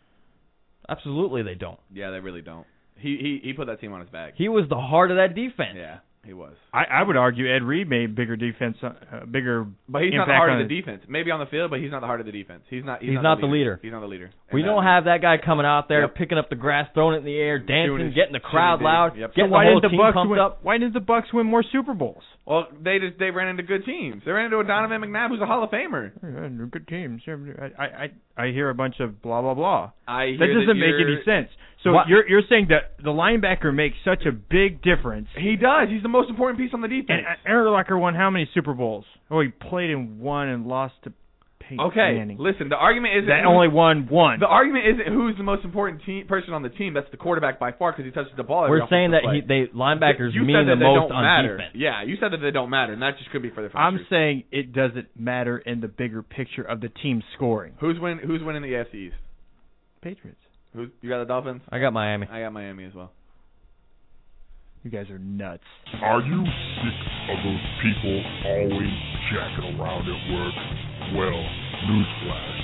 Absolutely, they don't. Yeah, they really don't. He he he put that team on his back. He was the heart of that defense. Yeah, he was. I, I would argue Ed Reed made bigger defense, uh, bigger. But he's not impact the heart on of the it. defense. Maybe on the field, but he's not the heart of the defense. He's not. He's, He's not the leader. He's not the leader. We And don't that- have that guy coming out there, Yep. picking up the grass, throwing it in the air, dancing, his- getting the doing crowd his- loud, yep. getting So why the whole didn't the team Bucks pumped win? up. Why didn't the Bucks win more Super Bowls? Well, they just they ran into good teams. They ran into a Donovan McNabb who's a Hall of Famer. Yeah, they're good teams. I, I I I hear a bunch of blah blah blah. I hear That doesn't that make you're- any sense. So What- you're you're saying that the linebacker makes such a big difference. He does. He's the most important piece on the And defense. Aaron Urlacher won how many Super Bowls? Oh, he played in one and lost to Peyton Okay, Manning. listen. The argument isn't That who- only won one. The argument isn't who's the most important team, person on the team. That's the quarterback by far because he touches the ball. Every We're saying that offensive he, play. they linebackers you mean said the that they most don't on matter. defense. Yeah, you said that they don't matter, and that just could be for the I'm Freshers. saying it doesn't matter in the bigger picture of the team scoring. Who's win? Who's winning the A F C East? Patriots. Who's you got the Dolphins? I got Miami. I got Miami as well. You guys are nuts. Are you sick of those people always jacking around at work? Well, newsflash.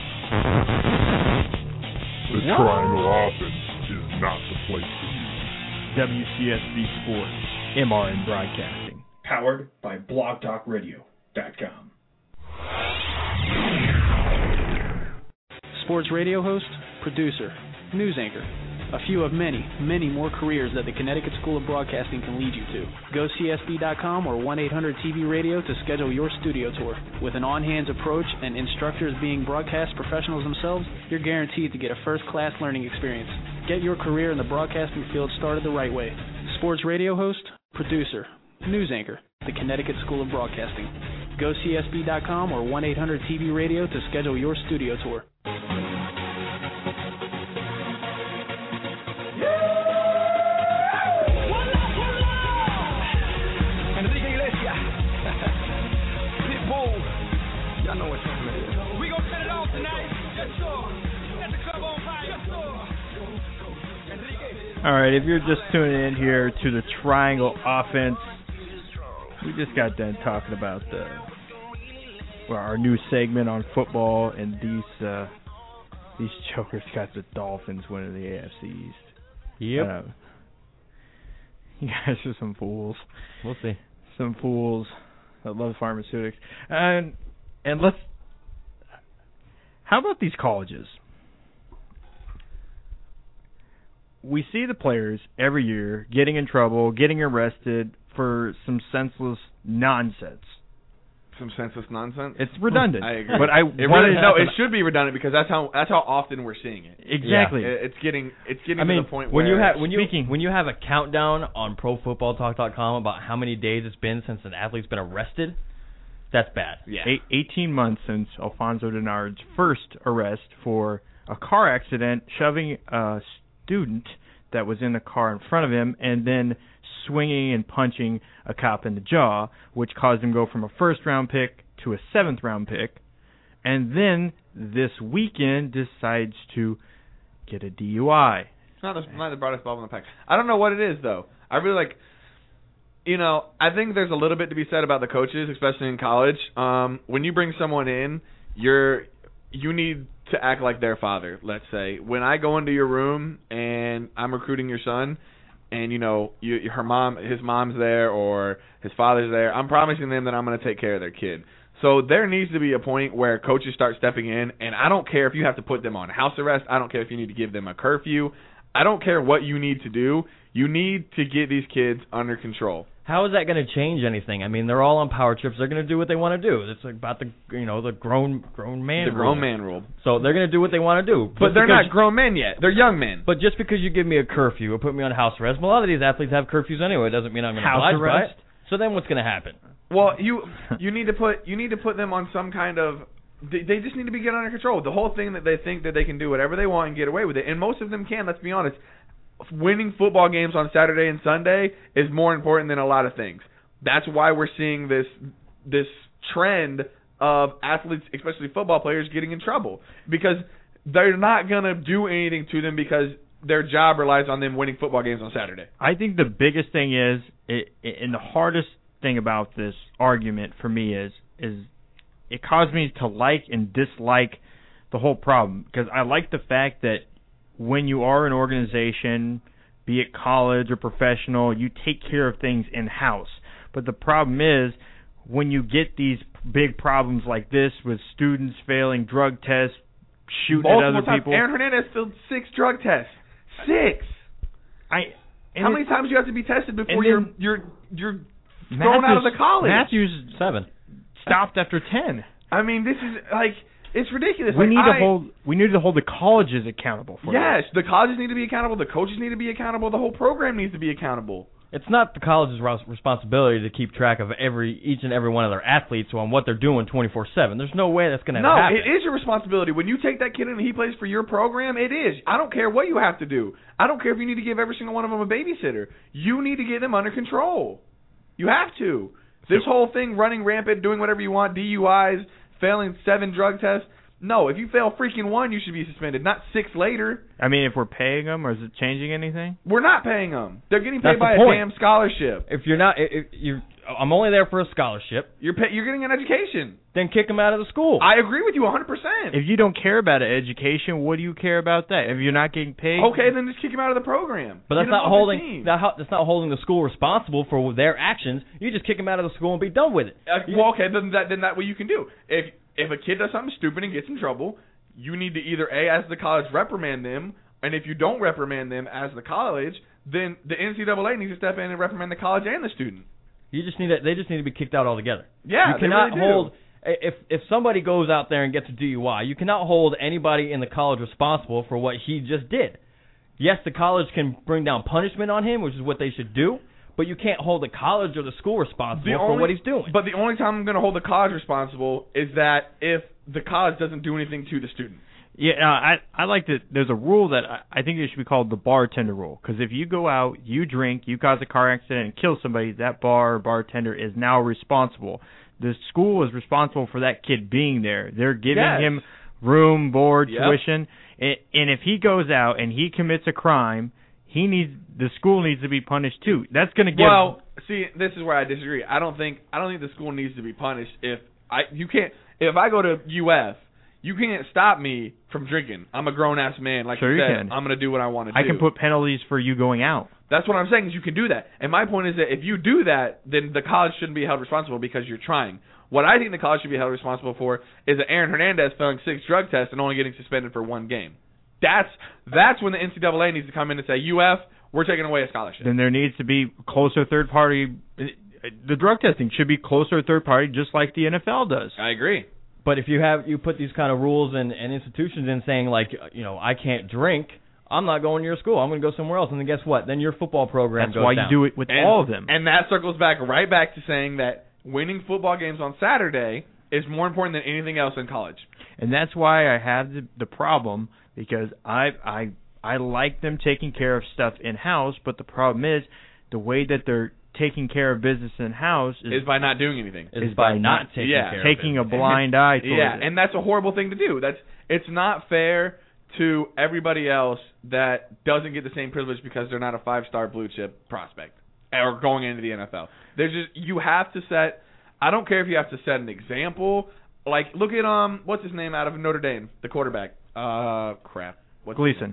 The What? Triangle Offense is not the place for you. W C S B Sports, M R N Broadcasting. Powered by blog talk radio dot com. Sports radio host, producer, news anchor. a few of many, many more careers that the Connecticut School of Broadcasting can lead you to. Go C S B dot com or one eight hundred T V radio to schedule your studio tour. With an on-hands approach and instructors being broadcast professionals themselves, you're guaranteed to get a first-class learning experience. Get your career in the broadcasting field started the right way. Sports radio host, producer, news anchor, the Connecticut School of Broadcasting. Go C S B dot com or one eight hundred T V radio to schedule your studio tour. I know what time it is. We gonna set it off tonight. Yes, sir. Let the club on fire. Yes, sir. All right, if you're just tuning in here to the Triangle Offense, we just got done talking about the well, our new segment on football, and these uh, these jokers got the Dolphins winning the A F C East. Yep. Uh, you guys are some fools. We'll see. Some fools that love pharmaceutics. And and let's. How about these colleges? We see the players every year getting in trouble, getting arrested for some senseless nonsense. Some senseless nonsense. It's redundant. I agree. But I it wanted really, to no, it should be redundant because that's how that's how often we're seeing it. Exactly. Yeah. It, it's getting it's getting I mean, to the point when where you have when you speaking, when you have a countdown on pro football talk dot com about how many days it's been since an athlete's been arrested, that's bad. Yeah. Eight, eighteen months since Alfonso Denard's first arrest for a car accident, shoving a student that was in the car in front of him, and then swinging and punching a cop in the jaw, which caused him to go from a first-round pick to a seventh-round pick, and then this weekend decides to get a D U I. It's not the, not the broadest ball in the pack. I don't know what it is, though. I really like, you know, I think there's a little bit to be said about the coaches, especially in college. Um, when you bring someone in, you're you need to act like their father, let's say. When I go into your room and I'm recruiting your son, and, you know, you, her mom, his mom's there or his father's there, I'm promising them that I'm going to take care of their kid. So there needs to be a point where coaches start stepping in, and I don't care if you have to put them on house arrest. I don't care if you need to give them a curfew. I don't care what you need to do. You need to get these kids under control. How is that going to change anything? I mean, they're all on power trips. They're going to do what they want to do. It's about the you know the grown grown man the rule. grown man rule. So they're going to do what they want to do. But Just they're because- not grown men yet. They're young men. But just because you give me a curfew or put me on house arrest, well, a lot of these athletes have curfews anyway. It doesn't mean I'm going to House oblige by arrest? it. So then what's going to happen? Well, you you need to put you need to put them on some kind of. They, they just need to be get under control. The whole thing that they think that they can do whatever they want and get away with it, and most of them can. Let's be honest. Winning football games on Saturday and Sunday is more important than a lot of things. That's why we're seeing this this trend of athletes, especially football players, getting in trouble because they're not gonna do anything to them because their job relies on them winning football games on Saturday. I think the biggest thing is, it, and the hardest thing about this argument for me is, is it caused me to like and dislike the whole problem because I like the fact that when you are an organization, be it college or professional, you take care of things in-house. But the problem is when you get these big problems like this with students failing drug tests, shooting Multiple at other times. people. Aaron Hernandez failed six drug tests. Six. I. How many times do you have to be tested before you're you're you're thrown Matthews, out of the college? Matthews seven stopped after ten. I mean, this is like it's ridiculous. We like, need I, to hold. We need to hold the colleges accountable for Yes, this. the colleges need to be accountable. The coaches need to be accountable. The whole program needs to be accountable. It's not the college's ros- responsibility to keep track of every each and every one of their athletes on what they're doing twenty-four seven. There's no way that's going to no, happen. it is your responsibility. When you take that kid in and he plays for your program, it is. I don't care what you have to do. I don't care if you need to give every single one of them a babysitter. You need to get them under control. You have to. This whole thing running rampant, doing whatever you want, D U Is, failing seven drug tests. No, if you fail freaking one, you should be suspended, not six later. I mean, if we're paying them, or is it changing anything? We're not paying them. They're getting paid That's by the a point. damn scholarship. If you're not, if you're, I'm only there for a scholarship. You're pay, you're getting an education. Then kick them out of the school. I agree with you one hundred percent. If you don't care about an education, what do you care about that? If you're not getting paid, Okay, then just kick him out of the program. But that's Get him not off the holding team. that, ho- that's not holding the school responsible for their actions. You just kick them out of the school and be done with it. Uh, well, okay, then that then that what you can do. If if a kid does something stupid and gets in trouble, you need to either A, as the college, reprimand them, And if you don't reprimand them as the college, then the N C double A needs to step in and reprimand the college and the student. You just need to, they just need to be kicked out altogether. Yeah, you cannot they really do. hold if if somebody goes out there and gets a D U I, you cannot hold anybody in the college responsible for what he just did. Yes, the college can bring down punishment on him, which is what they should do, but you can't hold the college or the school responsible The for only- what he's doing. But the only time I'm going to hold the college responsible is that if the college doesn't do anything to the student. Yeah, uh, I I like that. There's a rule that I, I think it should be called the bartender rule. Because if you go out, you drink, you cause a car accident and kill somebody, that bar or bartender is now responsible. The school is responsible for that kid being there. They're giving Yes. him room, board, Yep. tuition, and, and if he goes out and he commits a crime, he needs the school needs to be punished too. That's going to give. Well, see, this is where I disagree. I don't think I don't think the school needs to be punished if I you can't if I go to U F. You can't stop me from drinking. I'm a grown-ass man. Like Sure you you said, can. I'm going to do what I want to do. I can put penalties for you going out. That's what I'm saying is you can do that. And my point is that if you do that, then the college shouldn't be held responsible because you're trying. What I think the college should be held responsible for is that Aaron Hernandez failing six drug tests and only getting suspended for one game. That's that's when the N C double A needs to come in and say, U F, we're taking away a scholarship. Then there needs to be closer third party. The drug testing should be closer third party, just like the N F L does. I agree. But if you have you put these kind of rules and, and institutions in saying, like, you know, I can't drink, I'm not going to your school. I'm going to go somewhere else. And then guess what? Then your football program That's goes why down. you do it with And- all of them. And that circles back right back to saying that winning football games on Saturday is more important than anything else in college. And that's why I have the, the problem, because I I I like them taking care of stuff in-house, but the problem is the way that they're taking care of business in-house is, Is by not doing anything. Is by not taking yeah. care taking of a it. blind eye towards Yeah, it. and that's a horrible thing to do. That's it's not fair to everybody else that doesn't get the same privilege because they're not a five-star blue chip prospect or going into the N F L. There's just you have to set. I don't care if you have to set an example. Like look at um what's his name out of Notre Dame, the quarterback. Uh, crap. What's Gleason.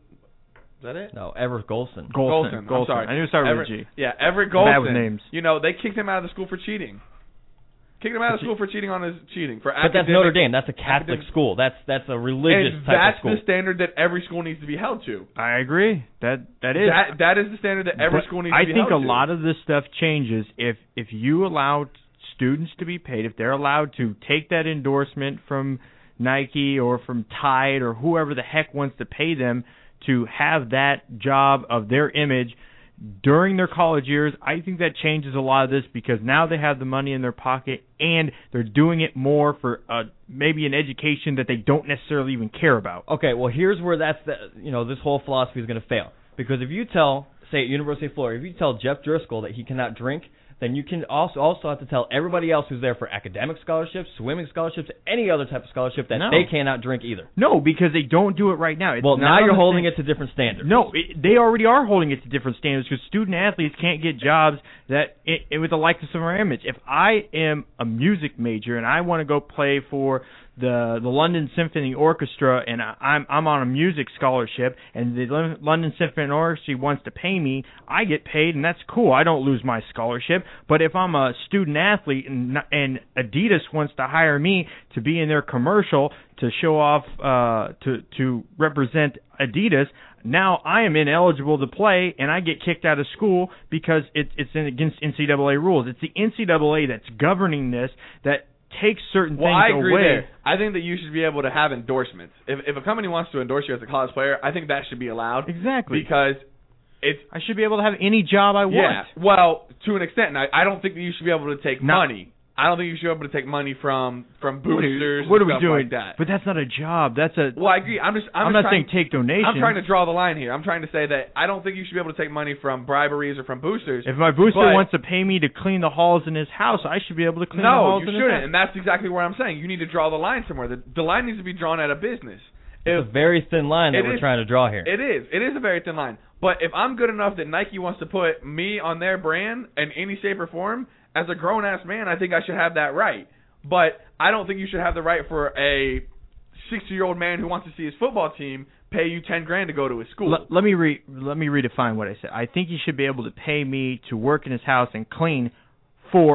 Is that it? No, Everett Golson. Golson. Golson. I'm sorry. I knew it started Everett, with a G. Yeah, Everett I'm bad Golson. with names. You know, they kicked him out of the school for cheating. Kicked him out of school for cheating on his cheating. For But that's academic, Notre Dame. That's a Catholic academic- school. That's that's a religious and type that's of school. the standard that every school needs to be held to. I agree. That that is. That that is the standard that every But school needs I to be think held a to. lot of this stuff changes if if you allow students to be paid, if they're allowed to take that endorsement from Nike or from Tide or whoever the heck wants to pay them to have that job of their image during their college years. I think that changes a lot of this because now they have the money in their pocket and they're doing it more for uh, maybe an education that they don't necessarily even care about. Okay, well, here's where that's the, you know, this whole philosophy is going to fail. Because if you tell, say, at University of Florida, if you tell Jeff Driscoll that he cannot drink, then you can also also have to tell everybody else who's there for academic scholarships, swimming scholarships, any other type of scholarship that No. they cannot drink either. No, because they don't do it right now. It's Well, not now on you're the holding same- it to different standards. No, it, they already are holding it to different standards because student athletes can't get jobs that it, it, with the likeness of our image. If I am a music major and I want to go play for the the London Symphony Orchestra and I, I'm I'm on a music scholarship and the Lon- London Symphony Orchestra wants to pay me, I get paid and that's cool. I don't lose my scholarship. But if I'm a student athlete and and Adidas wants to hire me to be in their commercial to show off uh to to represent Adidas, now I am ineligible to play, and I get kicked out of school because it, it's in, against N C double A rules. It's the N C double A that's governing this that takes certain Well, things I agree away. there. I think that you should be able to have endorsements. If if a company wants to endorse you as a college player, I think that should be allowed. Exactly. Because it's I should be able to have any job I yeah. want. Well, to an extent, and I, I don't think that you should be able to take Not- money. I don't think you should be able to take money from from What are, boosters. what and are we stuff doing? Like that. But that's not a job. That's a. Well, I agree. I'm just. I'm, I'm just not trying, saying take donations. I'm trying to draw the line here. I'm trying to say that I don't think you should be able to take money from briberies or from boosters. If my booster but- wants to pay me to clean the halls in his house, I should be able to clean the No, halls you in his shouldn't, house. and that's exactly where I'm saying. You need to draw the line somewhere. The, the line needs to be drawn at a business. It's a very thin line that It we're is- trying to draw here. It is. It is a very thin line. But if I'm good enough that Nike wants to put me on their brand in any shape or form, as a grown-ass man, I think I should have that right. But I don't think you should have the right for a sixty-year-old man who wants to see his football team pay you ten grand to go to his school. L- let me re- let me redefine what I said. I think he should be able to pay me to work in his house and clean for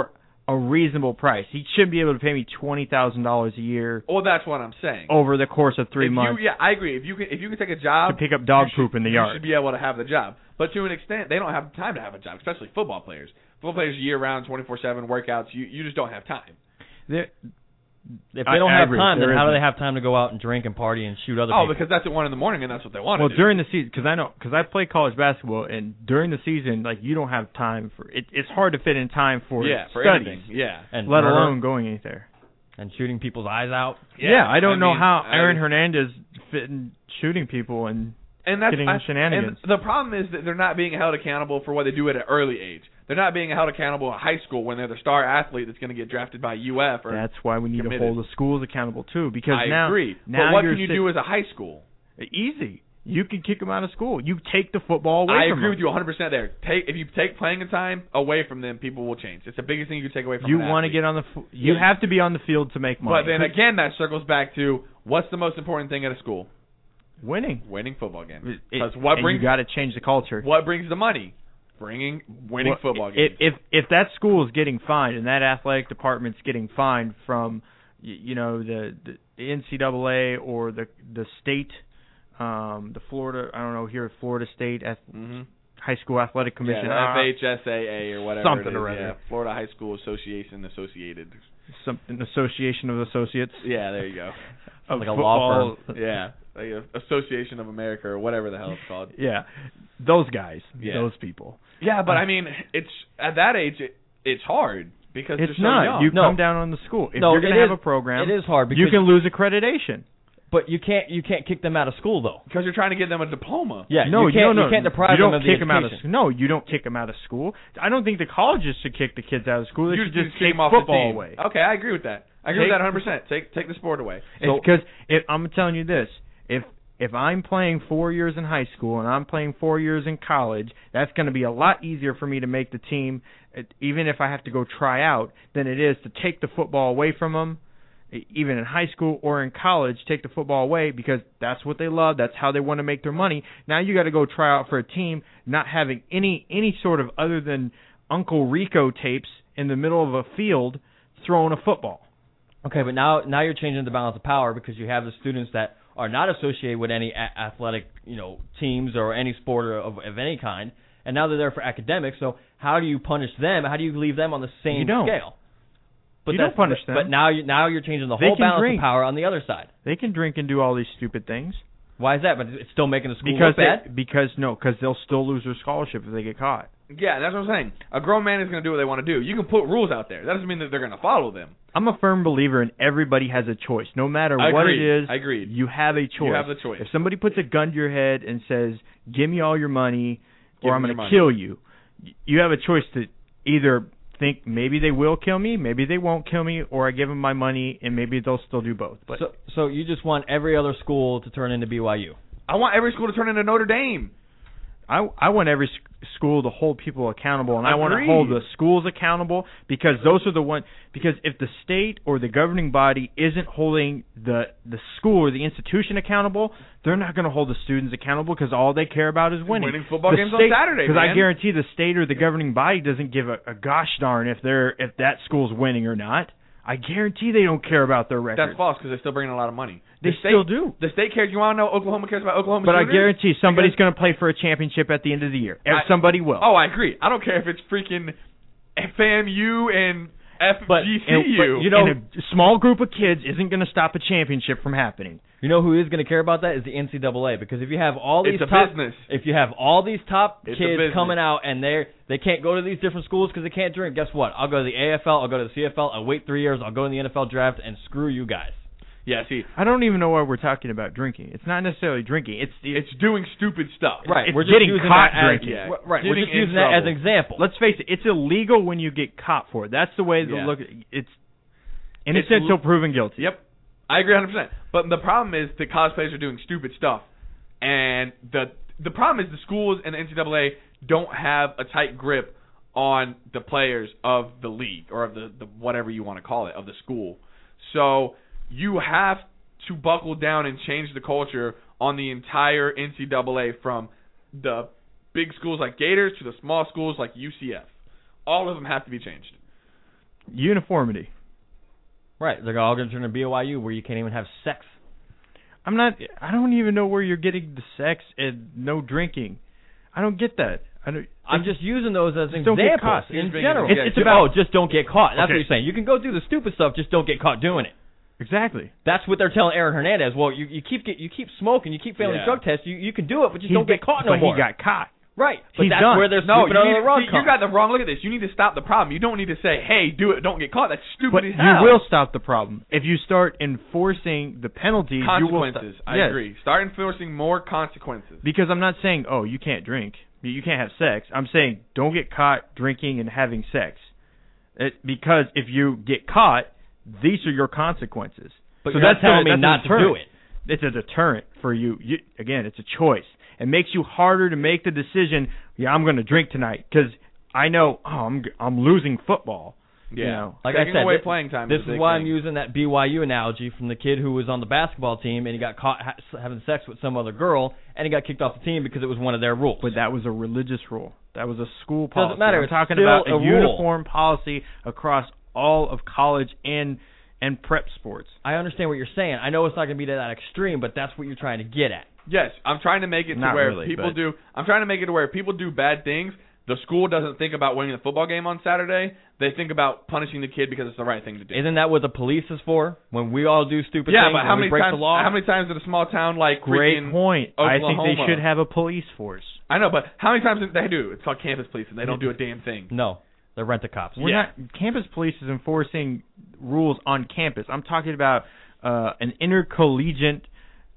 a reasonable price. He should be able to pay me twenty thousand dollars a year. Well, that's what I'm saying. Over the course of three if months. You, yeah, I agree. If you can, if you can take a job to pick up dog should, poop in the you yard, you should be able to have the job. But to an extent, they don't have time to have a job, especially football players. Football players year round, twenty-four seven workouts. You you just don't have time. They're, If they don't I, have I agree. time, there then how isn't. do they have time to go out and drink and party and shoot other Oh, people? because that's at one in the morning and that's what they want Well, to do. during the season, because I know, because I play college basketball, and during the season, like you don't have time for it. It's hard to fit in time for yeah, for studies, anything. Yeah, and let murder alone going anywhere. And shooting people's eyes out. Yeah, Yeah, I don't I know mean, how I- Aaron Hernandez fit in shooting people and and that's getting I, shenanigans. And the problem is that they're not being held accountable for what they do at an early age. They're not being held accountable in high school when they're the star athlete that's going to get drafted by U F. Or That's why we need committed. to hold the schools accountable too. Because I now, agree. now but what you're can you sit- do as a high school? Easy. You can kick them out of school. You take the football away I from agree them. with you one hundred percent there. Take if you take playing time away from them, people will change. It's the biggest thing you can take away from You an want to athlete. get on the. F- you Yeah. have to be on the field to make money. But then again, that circles back to what's the most important thing at a school? winning. Winning football games. It- Because what and brings you got to change the culture. what brings the money? Bringing winning Well, football if, games. If if that school is getting fined and that athletic department's getting fined from, y- you know, the, the N C double A or the the state, um, the Florida, I don't know, here at Florida State Ath- mm-hmm. High School Athletic Commission, yeah, uh, F H S A A or whatever something it is. or other. Yeah, Florida High School Association Associated. something Association of Associates. Yeah, there you go. Of like a law football. firm. Yeah, like a Association of America or whatever the hell it's called. Yeah, those guys, Yeah. those people. Yeah, but Uh, I mean, it's at that age, it, it's hard because It's they're so not. young. You No. come down on the school. If No, you're going it to have is- a program, it is hard because you can lose accreditation. But you can't you can't kick them out of school though. Because you're trying to get them a diploma. Yeah, no, you can't, no, no, you can't deprive you don't them of the kick them out of education. No, you don't kick them out of school. I don't think the colleges should kick the kids out of school. They You should just just kick take them off the football team. away. Okay, I agree with that. I agree Take- with that one hundred percent. Take take the sport away. It's because if I'm telling you this, if if I'm playing four years in high school and I'm playing four years in college, that's going to be a lot easier for me to make the team, it- even if I have to go try out, than it is to take the football away from them. Even in high school or in college, take the football away because that's what they love. That's how they want to make their money. Now you got to go try out for a team, not having any any sort of other than Uncle Rico tapes in the middle of a field throwing a football. Okay, but now now you're changing the balance of power because you have the students that are not associated with any a- athletic, you know, teams or any sport or of, of any kind, and now they're there for academics. So how do you punish them? How do you leave them on the same You don't. scale? But You that's- don't punish but, them. But now you now you're changing the They whole can balance drink. of power on the other side. They can drink and do all these stupid things. Why is that? But it's still making the school Because look bad. they, because no, because they'll still lose their scholarship if they get caught. Yeah, that's what I'm saying. A grown man is going to do what they want to do. You can put rules out there. That doesn't mean that they're going to follow them. I'm a firm believer in everybody has a choice, no matter I what agreed. it is. I agreed. You have a choice. You have the choice. If somebody puts a gun to your head and says, "Give me all your money, Give or I'm me going your to money. kill you," y- you have a choice to either think maybe they will kill me, maybe they won't kill me, or I give them my money and maybe they'll still do both. But So so you just want every other school to turn into B Y U. I want every school to turn into Notre Dame. I I want every sc- school to hold people accountable, and I want to Agreed. hold the schools accountable because those are the one. Because if the state or the governing body isn't holding the the school or the institution accountable, they're not going to hold the students accountable because all they care about is winning. Winning football The games on state- Saturday, Because I man. guarantee the state or the governing body doesn't give a, a gosh darn if they're if that school's winning or not. I guarantee they don't care about their record. That's false because they still bring in a lot of money. They The state, still do. The state cares. You want to know Oklahoma cares about Oklahoma But I Sooners? guarantee somebody's Because- going to play for a championship at the end of the year. I- Somebody will. Oh, I agree. I don't care if it's freaking F A M U and F G C U. But, and, but you know, and a small group of kids isn't going to stop a championship from happening. You know who is going to care about that is the N C double A because if you have all these It's a top, business. if you have all these top It's a kids business. coming out and they they can't go to these different schools because they can't drink, guess what? I'll go to the A F L, I'll go to the C F L, I'll wait three years, I'll go to the N F L draft, and screw you guys. Yeah, see, I don't even know why we're talking about drinking. It's not necessarily drinking. It's it's doing stupid stuff. Right, It's we're just getting using caught that as, drinking. Yeah. Right, we're Getting just in using that as an trouble. example. Let's face it. It's illegal when you get caught for it. That's the way to Yeah. look at it. It's innocent It's until l- proven guilty. Yep, I agree one hundred percent. But the problem is the college players are doing stupid stuff, and the the problem is the schools and the N C double A don't have a tight grip on the players of the league or of the, the whatever you want to call it of the school. So you have to buckle down and change the culture on the entire N C double A from the big schools like Gators to the small schools like U C F. All of them have to be changed. Uniformity. Right. They're all going to turn to B Y U where you can't even have sex. I'm not. I don't even know where you're getting the sex and no drinking. I don't get that. I don't, I'm just using those as don't get examples caught. in It's- general. it's It's, about- about, oh, just don't get caught. That's Okay. what you're saying. You can go do the stupid stuff, just don't get caught doing it. Exactly. That's what they're telling Aaron Hernandez. Well, you, you keep get, you keep smoking, you keep failing Yeah. drug tests, you, you can do it, but just He's don't get got- caught no but more. he got caught. Right. But He's that's done. where they're No, sweeping you, under need, the rug. see, you got the wrong look at this. You need to stop the problem. You don't need to say, hey, do it, don't get caught. That's stupid But as you hell. will stop the problem if you start enforcing the penalties. You will Consequences. st- I yes. agree. Start enforcing more consequences. Because I'm not saying, oh, you can't drink, you can't have sex. I'm saying don't get caught drinking and having sex. It, because if you get caught, these are your consequences. But so you're that's not telling a, me that's a not to deterrent. do it. It's a deterrent for you. you. Again, it's a choice. It makes you harder to make the decision. Yeah, I'm going to drink tonight because I know oh, I'm I'm losing football. Yeah. You know? Like Taking I said, away thi- playing time this is a is big why thing. I'm using that B Y U analogy from the kid who was on the basketball team and he got caught ha- having sex with some other girl and he got kicked off the team because it was one of their rules. But that was a religious rule. That was a school policy. Doesn't matter. I'm It's talking still about a, a rule. uniform policy across all of college and and prep sports. I understand what you're saying. I know it's not going to be to that extreme, but that's what you're trying to get at. Yes, I'm trying to make it to Not where really, people but- do. I'm trying to make it to where people do bad things. The school doesn't think about winning the football game on Saturday. They think about punishing the kid because it's the right thing to do. Isn't that what the police is for? When we all do stupid yeah, things, but when how we many break times? the law? How many times in a small town like Great freaking point. I think they Oklahoma- should have a police force. I know, but how many times did they do? It's called campus police, and they don't do a damn thing. No, they're rent-a-cops. We're Yeah. not. Campus police is enforcing rules on campus. I'm talking about uh, an intercollegiate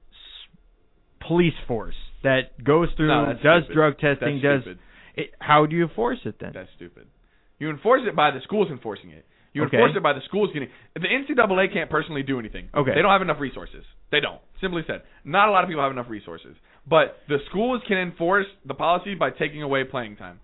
s- police force that goes through, No, that's does stupid. drug testing, That's does. stupid. It, how do you enforce it then? That's stupid. You enforce it by the schools enforcing it. You Okay. enforce it by the schools getting. The N C double A can't personally do anything. Okay. They don't have enough resources. They don't. Simply said, not a lot of people have enough resources. But the schools can enforce the policy by taking away playing time.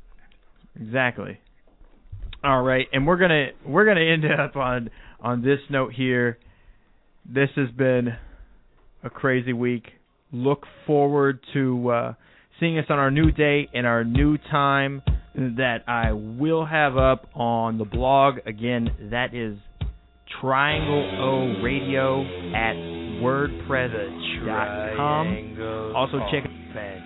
Exactly. All right, and we're gonna we're gonna end up on on this note here. This has been a crazy week. Look forward to uh, seeing us on our new day and our new time that I will have up on the blog. Again, that is Triangle O Radio at wordpress dot com. Also check fan.